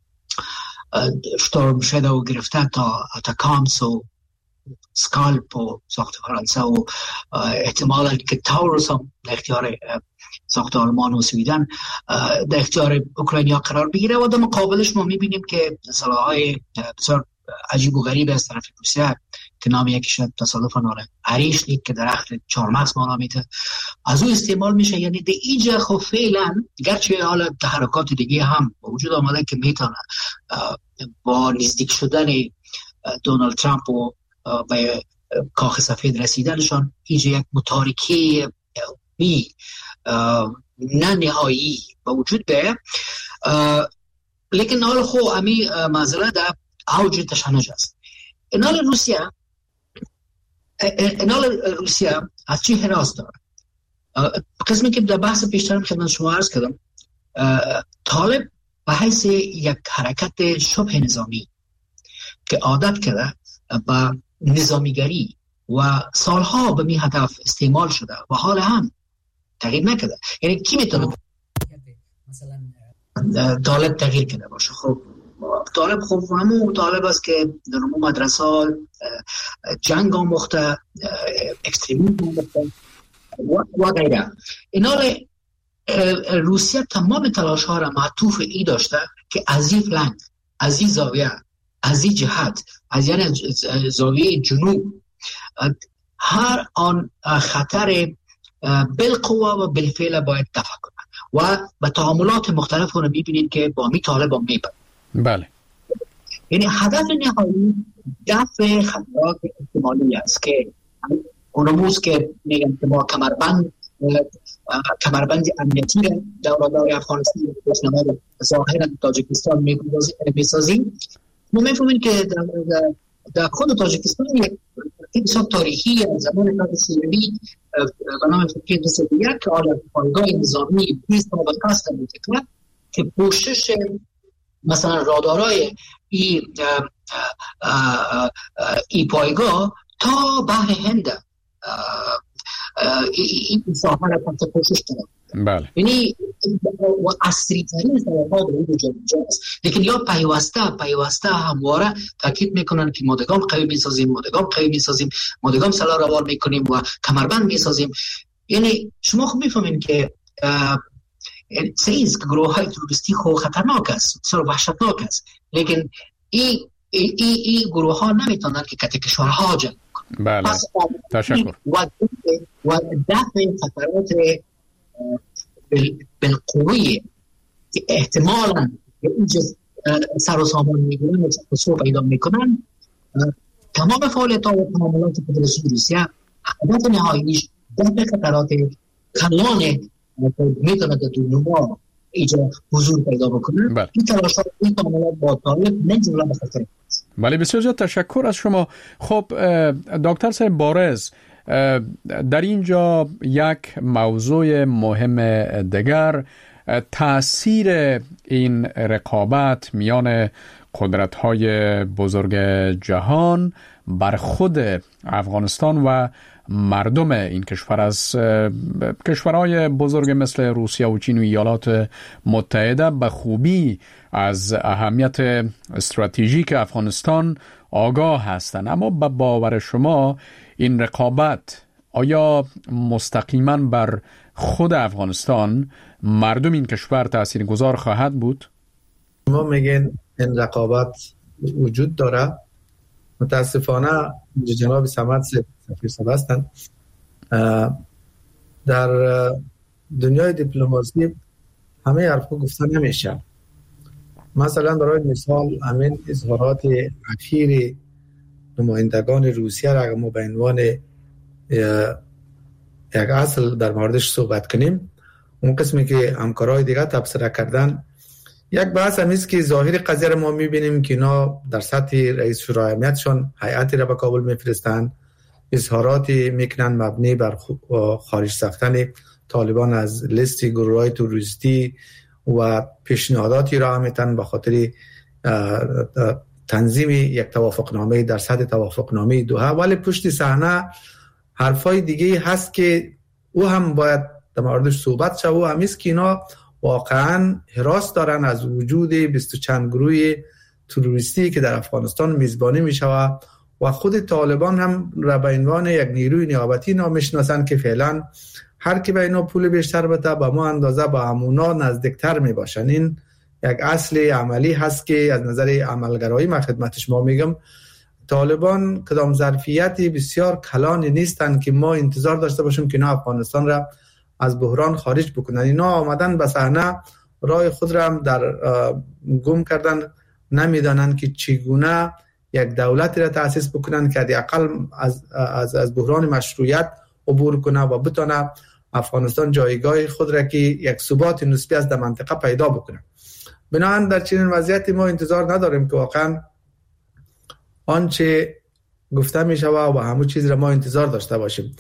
F: شتورم شادو گرفته تا اتاکامس و سکالپ و ساخت فرانسه و احتمالا که تاورس هم در اختیار ساخت آلمان و سویدن در اختیار اوکراینیا قرار بگیره و در مقابلش ما میبینیم که سلاح‌های بسیار عجیب و غریب از طرف روسیه که نام یکیش تصادفاً آره عریش لید که درخت چهارمغز مالا میته، از او استعمال میشه. یعنی در اینجا خب فعلا گرچه حالا تحرکات دیگه هم وجود آمده که میتونه با نزدیک شدن دونالد ترامپ و به کاخ سفید رسیدنشان اینجا یک متارکه نه نهایی به وجود بیه. لیکن حال خو امی مسئله در اوج تشنج است. اینال روسیه از چی حراس داره؟ قسمی که در بحث پیشترم خدمت شما عرض کردم، طالب به حیث یک حرکت شبه نظامی که عادت کرده به نظامیگری و سالها به می هدف استعمال شده و حال هم تغییر نکرده. یعنی کی میتونه مثلا طالب تغییر کرده باشه؟ خب طالب خب همون طالب است که در همون مدرسه جنگ آموخته، اکستریمیسم آموخته و غیره. اینا روسیه تمام تلاش ها را معطوف ای داشته که از این فلنگ، از این زاویه، از این جهت، از یعنی زاویه جنوب هر آن خطر بالقوه و بالفعل باید دفع کنه و به تعاملات مختلف رو میبینید که با می طالب هم میبرد.
C: بله.
F: یعنی هدف نهایی دفع خطرات احتمالی است که اونموز که میگن که ما کمربند امنیتی را دور افغانستان و ظاهرا تاجیکستان میسازیم. ما میفهمیم که در خود تاجیکستان یک بسیار تاریخی زمان تاریخی به نام فکر رسیدیت که آن پایگاه نظامی 20 و کاست میتکرد که پوشش مثلا رادارای ای پایگاه تا بحر هند این ساحه را تحت پوشش دارد.
C: بله.
F: یعنی و اصری ترین سراغ به این جاست. لیکن یا پیوسته همواره تاکید میکنن که مادگام قوی میسازیم، مادگام سلاح روان میکنیم و کمربند میسازیم. یعنی شما خب میفهمین که سیز که گروه های تروریستی خب خطرناک است، بسیار وحشتناک است، لیکن این گروه ها نمیتونن که کت کشورها جنگ کنن.
C: بله. تشکر.
F: و دفع خطرات بالقوی که احتمالاً اینجا سر و سامان میگیرن و تصور پیدا میکنن، تمام فعالیت ها و تعاملات فدراسیون روسیه هدف نهاییش دفع خطرات کلان میتونه در دنیا اینجا حضور پیدا بکنن. این تلاشات این تعاملات با طالب نجمله به خطر.
C: بله، بسیار زیاد تشکر از شما. خب دکتر صاحب بارز، در اینجا یک موضوع مهم دیگر تأثیر این رقابت میان قدرت‌های بزرگ جهان بر خود افغانستان و مردم این کشور از کشورهای بزرگ مثل روسیه و چین و ایالات متحده به خوبی از اهمیت استراتژیک افغانستان آگاه هستند. اما به باور شما این رقابت آیا مستقیما بر خود افغانستان، مردم این کشور تاثیرگذار خواهد بود؟
D: ما میگن این رقابت وجود داره. متاسفانه جناب صمد سفیر صاحب هستند. در دنیای دیپلماسی همه حرفا گفته نمیشه. مثلا برای مثال همین اظهارات اخیر نمایندگان روسیه را ما به عنوان یک اصل در موردش صحبت کنیم، اون قسمی که همکارای دیگه تبصره کردن، یک بحث هم است که ظاهر قضیه را ما میبینیم که اینا در سطح رئیس شورای امنیتشون هیئتی را به کابل میفرستن، اظهارات میکنن مبنی بر خارج ساختن طالبان از لیست گروه‌های تروریستی و پیشنهاداتی را میتن به خاطر تنظیم یک توافقنامه در سطح توافقنامه دوحه، ولی پشت صحنه حرفای دیگه هست که او هم باید در موردش صحبت شد و همیست که اینا واقعا هراس دارن از وجود 20 چند گروه تروریستی که در افغانستان میزبانی میشود و خود طالبان هم را به عنوان یک نیروی نیابتی نمیشناسن که فعلا هر کی به اینا پول بیشتر بده به ما اندازه با همونا نزدیکتر میباشن. این یک اصل عملی هست که از نظر عملگرایی من خدمت شما میگم طالبان کدام ظرفیتی بسیار کلانی نیستند که ما انتظار داشته باشیم که اینا افغانستان را از بحران خارج بکنن. اینا آمدن به صحنه، راه خود را هم در گم کردن، نمیدانند که چگونه یک دولتی را تأسیس بکنن که حداقل از بحران مشروعیت عبور کنه و بتونه افغانستان جایگاه خود را که یک ثبات نسبی از در منطقه پیدا بکنه. بنابراین در چنین وضعیتی ما انتظار نداریم که واقعا آنچه گفته می شود و همون چیز را ما انتظار داشته باشیم.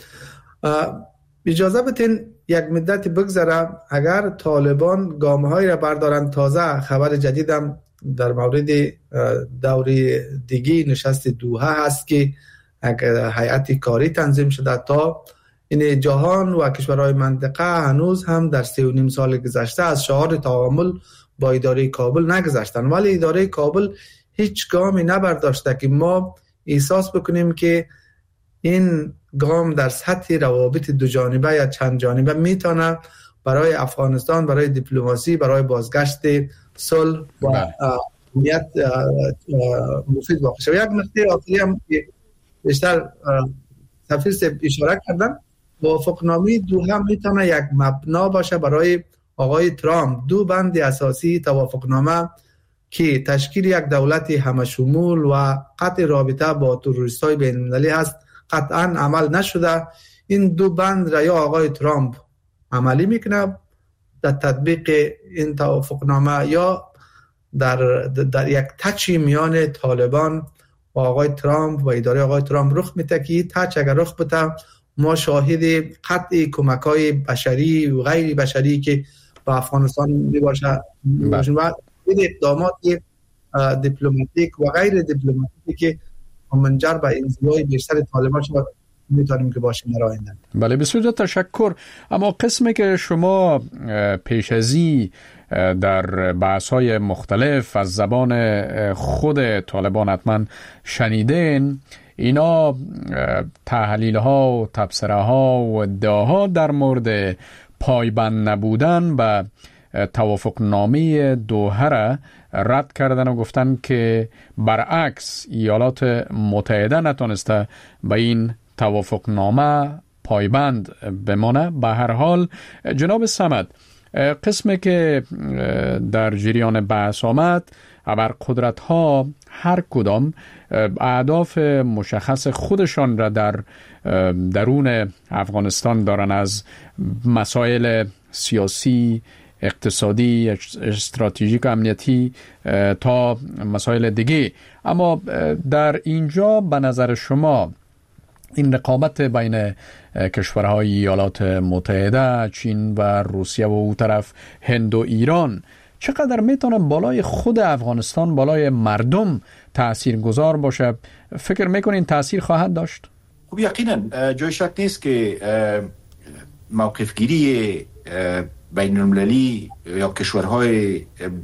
D: اجازه بدین یک مدت بگذره. اگر طالبان گام‌هایی را بردارن، تازه خبر جدیدم در مورد دوره دیگه نشست دوحه هست که یک هیئت کاری تنظیم شده تا این جهان و کشورهای منطقه هنوز هم در 3.5 سال گذشته از شعار تعامل با اداره کابل نگذشتن، ولی اداره کابل هیچ گامی نبرداشته که ما احساس بکنیم که این گام در سطح روابط دو جانبه یا چند جانبه میتونه برای افغانستان، برای دیپلماسی، برای بازگشت صلح و امنیت مفید واقع شود. یک نکته آخری هم که بیشتر سفیر صاحب اشاره کردن، موافقتنامه دوحه میتونه یک مبنا باشه برای آقای ترامپ. دو بند اساسی توافقنامه که تشکیل یک دولت همشمول و قطع رابطه با تروریست‌های بین‌المللی هست قطعا عمل نشده. این دو بند را یا آقای ترامپ عملی میکنه در تطبیق این توافقنامه یا در یک تچی میان طالبان و آقای ترامپ و اداره آقای ترامپ رخ میده که تچ اگر رخ بده ما شاهد قطع کمک‌های بشری و غیر بشری که به افغانستان میباشه و اقدامات دیپلماتیک و غیر دیپلماتیکی که منجر به انزوای بیشتر طالبان شد میتونیم که باشه در آینده.
C: بله، بسیار تشکر. اما قسمی که شما پیش ازی در بحث‌های مختلف از زبان خود طالبان حتما شنیدین، اینا تحلیل‌ها و تبصره‌ها و ادعاها در مورد پایبند نبودن به توافقنامه دوحه را رد کردن و گفتن که برعکس ایالات متحده نتونسته به این توافقنامه پایبند بمانه. به هر حال جناب صمد، قسمی که در جریان بحث آمد، ابرقدرت ها هر کدام اهداف مشخص خودشان را در درون افغانستان دارن، از مسائل سیاسی، اقتصادی، استراتژیک و امنیتی تا مسائل دیگه. اما در اینجا به نظر شما این رقابت بین کشورهای ایالات متحده، چین و روسیه و او طرف هند و ایران چقدر میتونه بالای خود افغانستان، بالای مردم تأثیر گذار باشه؟ فکر میکنین تأثیر خواهد داشت؟
E: خب یقینا جای شک نیست که موقف گیری بین المللی یا کشورهای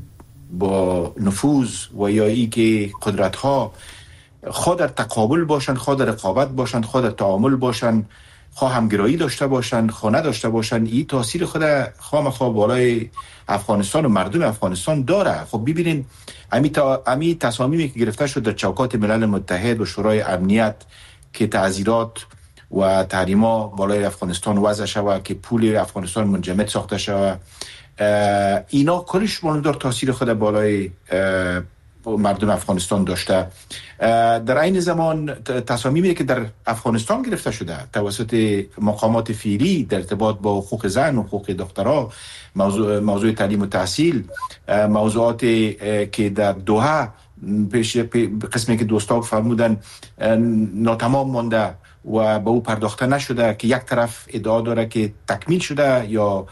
E: با نفوذ و یا ای که قدرت‌ها خود در تقابل باشن، خود در رقابت باشن، خود در تعامل باشن، خواه همگرایی داشته باشن، خواه نداشته باشن، این تاثیر خود خواه بالای افغانستان و مردم افغانستان داره. خب ببینین امی تصامیمی که گرفته شد در چوکات ملل متحد و شورای امنیت که تعزیرات و تحریما بالای افغانستان وضع شود، که پول افغانستان منجمد ساخته شود، اینا کلش ماندار تاثیر خود بالای مردم افغانستان داشته. در این زمان تصامیمی که در افغانستان گرفته شده توسط مقامات فعلی در ارتباط با حقوق زن و حقوق دخترها، موضوع تعلیم و تحصیل، موضوعات که در دوحه پیش قسمی که دوستا فرمودن ناتمام مانده و به او پرداخته نشده، که یک طرف ادعا داره که تکمیل شده یا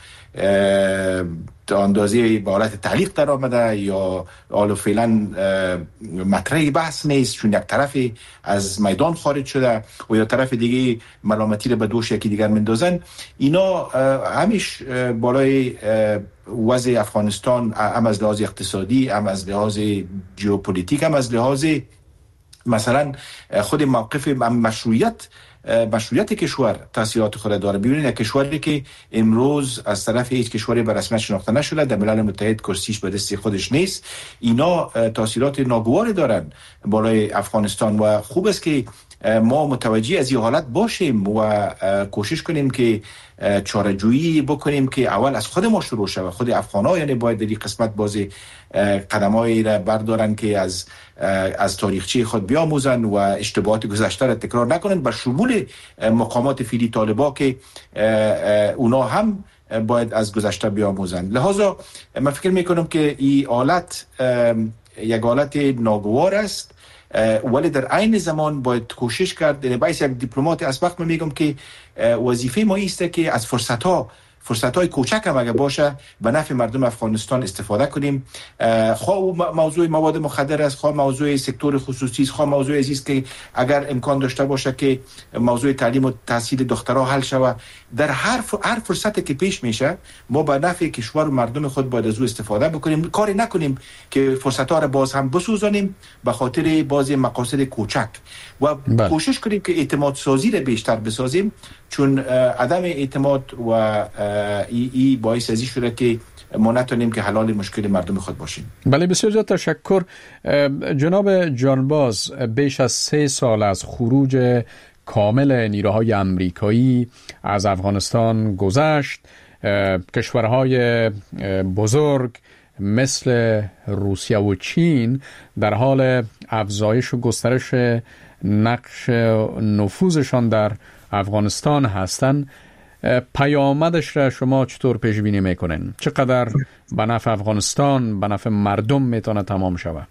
E: اندازه به حالت تعلیق در آمده یا حالا فعلا مطرح بحث نیست چون یک طرفی از میدان خارج شده و یا طرف دیگه ملامتی رو به دوش یکی دیگر مندازن. اینا همیش بالای وضع افغانستان هم از لحاظ اقتصادی، هم از لحاظ ژئوپلیتیک، هم از لحاظ مثلا خود موقف مشروعیت کشور تاثیرات خود داره. ببینید یک کشوری که امروز از طرف هیچ کشوری به رسمیت شناخته نشده، در ملل متحد کرسیش به دست خودش نیست، اینا تاثیرات ناگواری دارن بالای افغانستان و خوب است که ما متوجه از این حالت باشیم و کوشش کنیم که چاره‌جویی بکنیم که اول از خود ما شروع شود. خود افغان‌ها یعنی باید در این قسمت بازی قدم‌هایی را بردارن که از تاریخچه خود بیاموزن و اشتباهات گذشته را تکرار نکنن، به شمول مقامات فعلی طالبا که اونا هم باید از گذشته بیاموزن. لذا من فکر میکنم که این حالت یک حالت ناگوار است، ولی در عین زمان باید کوشش کرد. یعنی باید یک دیپلمات از وقت میگم که وظیفه ما است که از فرصت‌های کوچک هم اگه باشه به نفع مردم افغانستان استفاده کنیم. خواه موضوع مواد مخدر است، خواه موضوع سکتور خصوصی است، خواه موضوع عزیز که اگر امکان داشته باشه که موضوع تعلیم و تحصیل دخترها حل شود. در هر فرصتی که پیش میشه ما به نفع کشور و مردم خود باید از او استفاده بکنیم، کاری نکنیم که فرصت‌ها را باز هم بسوزانیم به خاطر بعضی مقاصد کوچک و کوشش کنیم که اعتماد سازی را بیشتر بسازیم، چون عدم اعتماد و ای باعث ازی شده که ما نتونیم که حلال مشکل مردم خود باشیم.
C: بله، بسیار زیاد تشکر. جناب جانباز، بیش از 3 سال از خروج کامل نیروهای امریکایی از افغانستان گذشت. کشورهای بزرگ مثل روسیه و چین در حال افزایش و گسترش نقش نفوذشان در افغانستان هستند. پیامدش را شما چطور پیش بینی میکنین؟ چقدر به نفع افغانستان، به نفع مردم میتونه تمام شود؟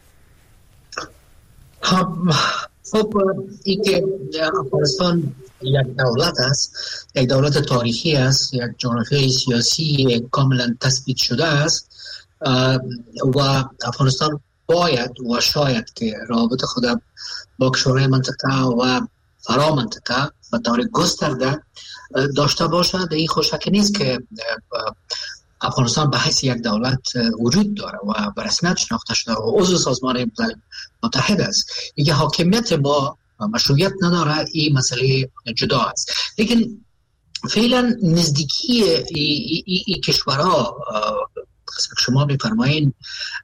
F: خب این که افغانستان یک دولت است، یک دولت تاریخی است، یک جغرافیای سیاسی کاملا تثبیت شده است و افغانستان باید و شاید که روابط خود با کشورهای منطقه و فرا منطقه به طور گسترده داشته باشد. این خوشک نیست که افغانستان به حیث یک دولت وجود داره و به رسمیت شناخته شده و عضو سازمان ملل متحد است. اینکه حاکمیت ما مشروعیت نداره، این مسئله جدا است. لیکن فعلا نزدیکی این کشورها شما می‌فرمایید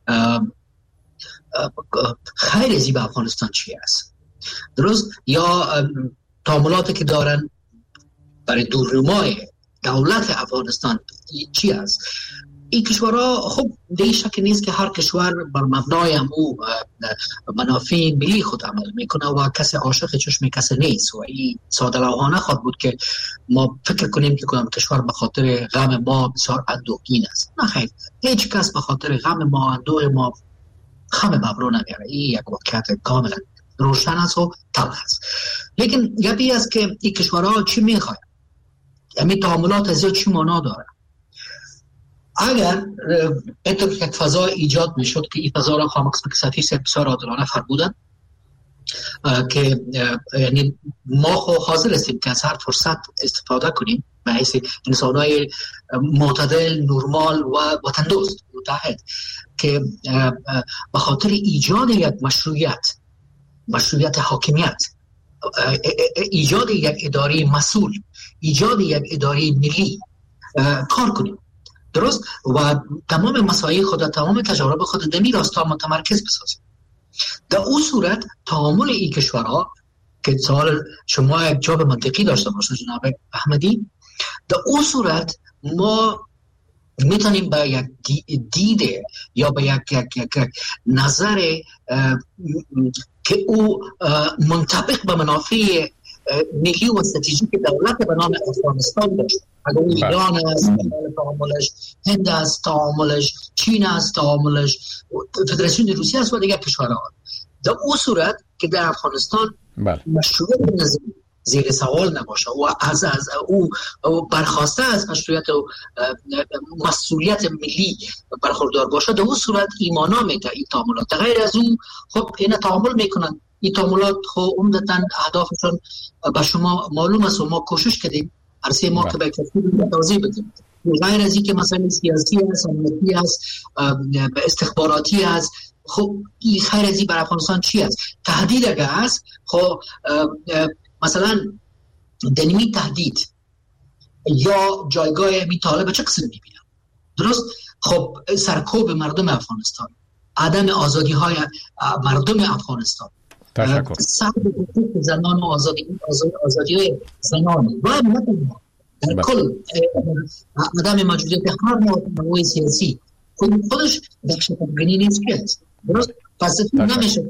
F: خیر ازی به افغانستان چی است؟ درست؟ یا تعاملاتی که دارن برای دورنمای دولت افغانستان چی است؟ این کشورها خب دیگه شک نیست که هر کشور بر مبنای همو منافع ملی خود عمل میکنه و کسی عاشق چشم کسی نیست و این ساده لوحانه خواهد بود که ما فکر کنیم که کدام کشور به خاطر غم ما بسیار اندوهگین است. نه خیر، هیچ کس به خاطر غم ما، اندوه ما خم مبرو نمیاره. این یک واقعیت کاملا روشن است و تلخ است. لیکن گپی است که این کشورها چی میخواهند، یعنی تعاملات از چی معنا داره. اگر یک فضا ایجاد میشد که این فضا را خامکس مکساتی بسیار عادلانه فرمودن که یعنی ما حاضر هستیم که از هر فرصت استفاده کنیم به حیث انسان‌های معتدل، نرمال و وطن دوست متحد که به خاطر ایجاد یک مشروعیت حاکمیت، ایجاد یک اداره مسئول، ایجاد یک اداره ملی کار کنیم. درست؟ و تمام مسائل خود، تمام تجارب خود دمی راستا متمرکز بسازیم. در اون صورت تعامل این کشورها که سوال شما یک جواب منطقی داشته باشه جناب احمدی، در اون صورت ما میتونیم به یک دیده یا به یک نظر که او منطبق به منافع ملی و استراتژیک دولت به نام افغانستان داشت. اگر ایران است تعاملش، هند است تعاملش، چین است تعاملش، فدراسیون روسیه است و دیگر کشورها. در اون صورت که در افغانستان مشروعیت زیر سوال نباشه و از او برخواسته از مشروعیت و مسئولیت ملی برخوردار باشه، در اون صورت ایمانا میده این تعاملات. غیر از اون خب این تعامل میکنن. این تعاملات خب عمدتاً اهدافشون به شما معلوم است و ما کوشش کردیم عرصه ما که به کسی توضیح بدیم. غیر از این که مثلا سیاسی است، امنیتی است، استخباراتی است، خب این خیر ازی بر افغانستان چی است؟ تهدید اگر است، خب مثلا دنیمی تهدید یا جایگاه می طالب چه قسم میبینم؟ درست؟ خب سرکوب مردم افغانستان، عدم آزادی های مردم افغانستان، سلب حقوق زنان و آزادی های زنان و در کل عدم موجودیت هر نوع سیاسی خودش دهشت‌افکنی نیست که درست؟ پس نمیشه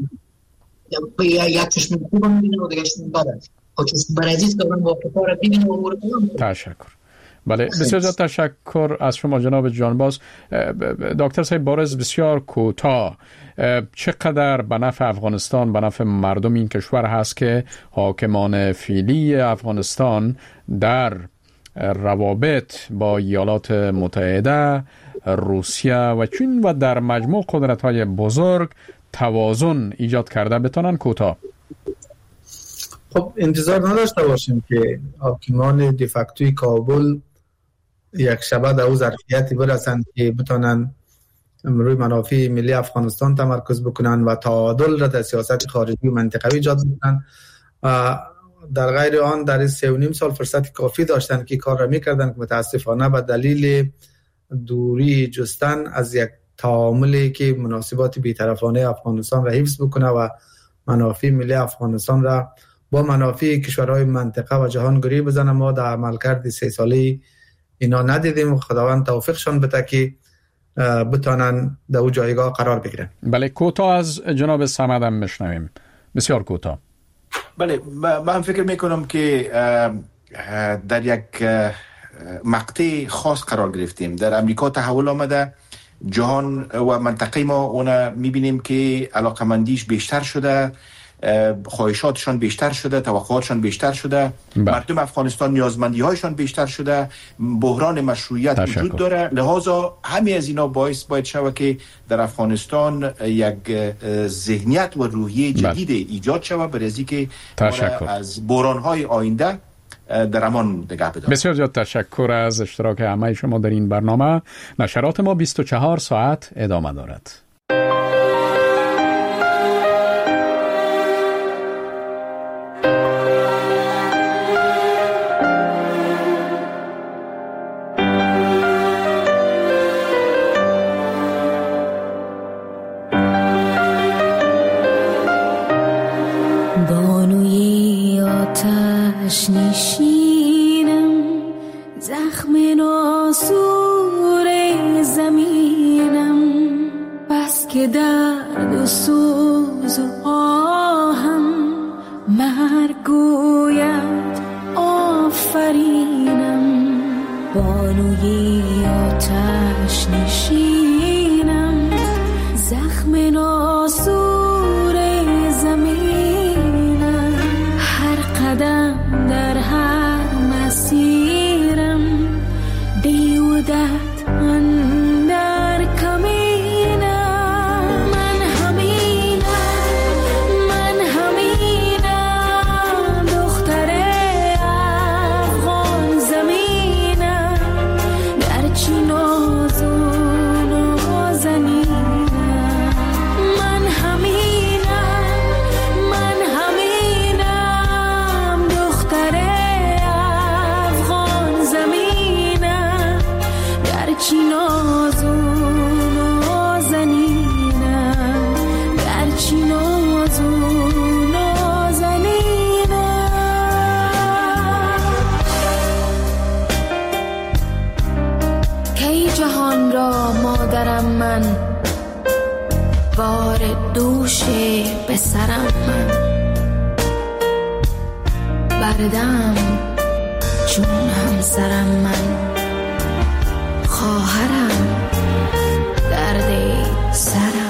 F: که یک چشم خوب میبینه و دیگه چشم بده. خب چشم برعزیز که واقعا را ببینه و امور کنم.
C: تشکر. بله، بسیار زیاد تشکر از شما جناب جانباز. دکتر صاحب بارز بسیار کوتاه، چقدر به نفع افغانستان، به نفع مردم این کشور هست که حاکمان فعلی افغانستان در روابط با ایالات متحده، روسیه و چین و در مجموع قدرت‌های بزرگ توازن ایجاد کرده بتونن؟ کوتاه.
D: خب انتظار نداشته باشیم که حاکمان دیفکتوی کابل یک شبه در او ظرفیتی برسند که بتونن روی منافع ملی افغانستان تمرکز بکنن و تعادل را در سیاست خارجی و منطقوی ایجاد بکنن. در غیر آن در 3.5 سال فرصت کافی داشتن که کار را میکردن که متاسفانه به دلیل دوری جستن از یک تعاملی که مناسبات بی‌طرفانه افغانستان را حفظ بکنه و منافع ملی افغانستان را با منافع کشورهای منطقه و جهان گری بزنه. ما در عملکرد 3 ساله اینا ندیدیم و خداوند توفیقشان بده که بتانن در او جایگاه قرار بگیرن.
C: بله، کوتاه از جناب صمد هم میشنویم. بسیار کوتاه.
E: بله، من فکر میکنم که در یک مقطع خاص قرار گرفتیم. در امریکا تحول آمده، جهان و منطقه ما اون میبینیم که علاقمندیش بیشتر شده، خواهشاتشان بیشتر شده، توقعاتشان بیشتر شده، مردم افغانستان نیازمندی هایشان بیشتر شده، بحران مشروعیت وجود داره. لذا همه از اینا باعث باید شود که در افغانستان یک ذهنیت و روحیه جدید ایجاد شود برای اینکه از بحران های آینده در امان نگه بداریم.
C: بسیار زیاد تشکر از اشتراک همه شما در این برنامه. نشرات ما 24 ساعت ادامه دارد.
I: نشینم زخم ناسور زمینم، بس که درد و سوز و آهم مرگ گوید آفرینم. بانوی آتش نشینم زخم ناسور زمینم، هر قدم در هر مسیرم بیودت اندر کمینم. من همینم دختر افغان زمینم، گرچه ناز و نازنینم. من همینم دختر افغان زمینم، گرچه ناز و نازنینم، گرچه ناز و نازنینم. کی جهان را مادرم من، بار دوش به سرم من، بردم چون همسرم من، خواهرم درد سرم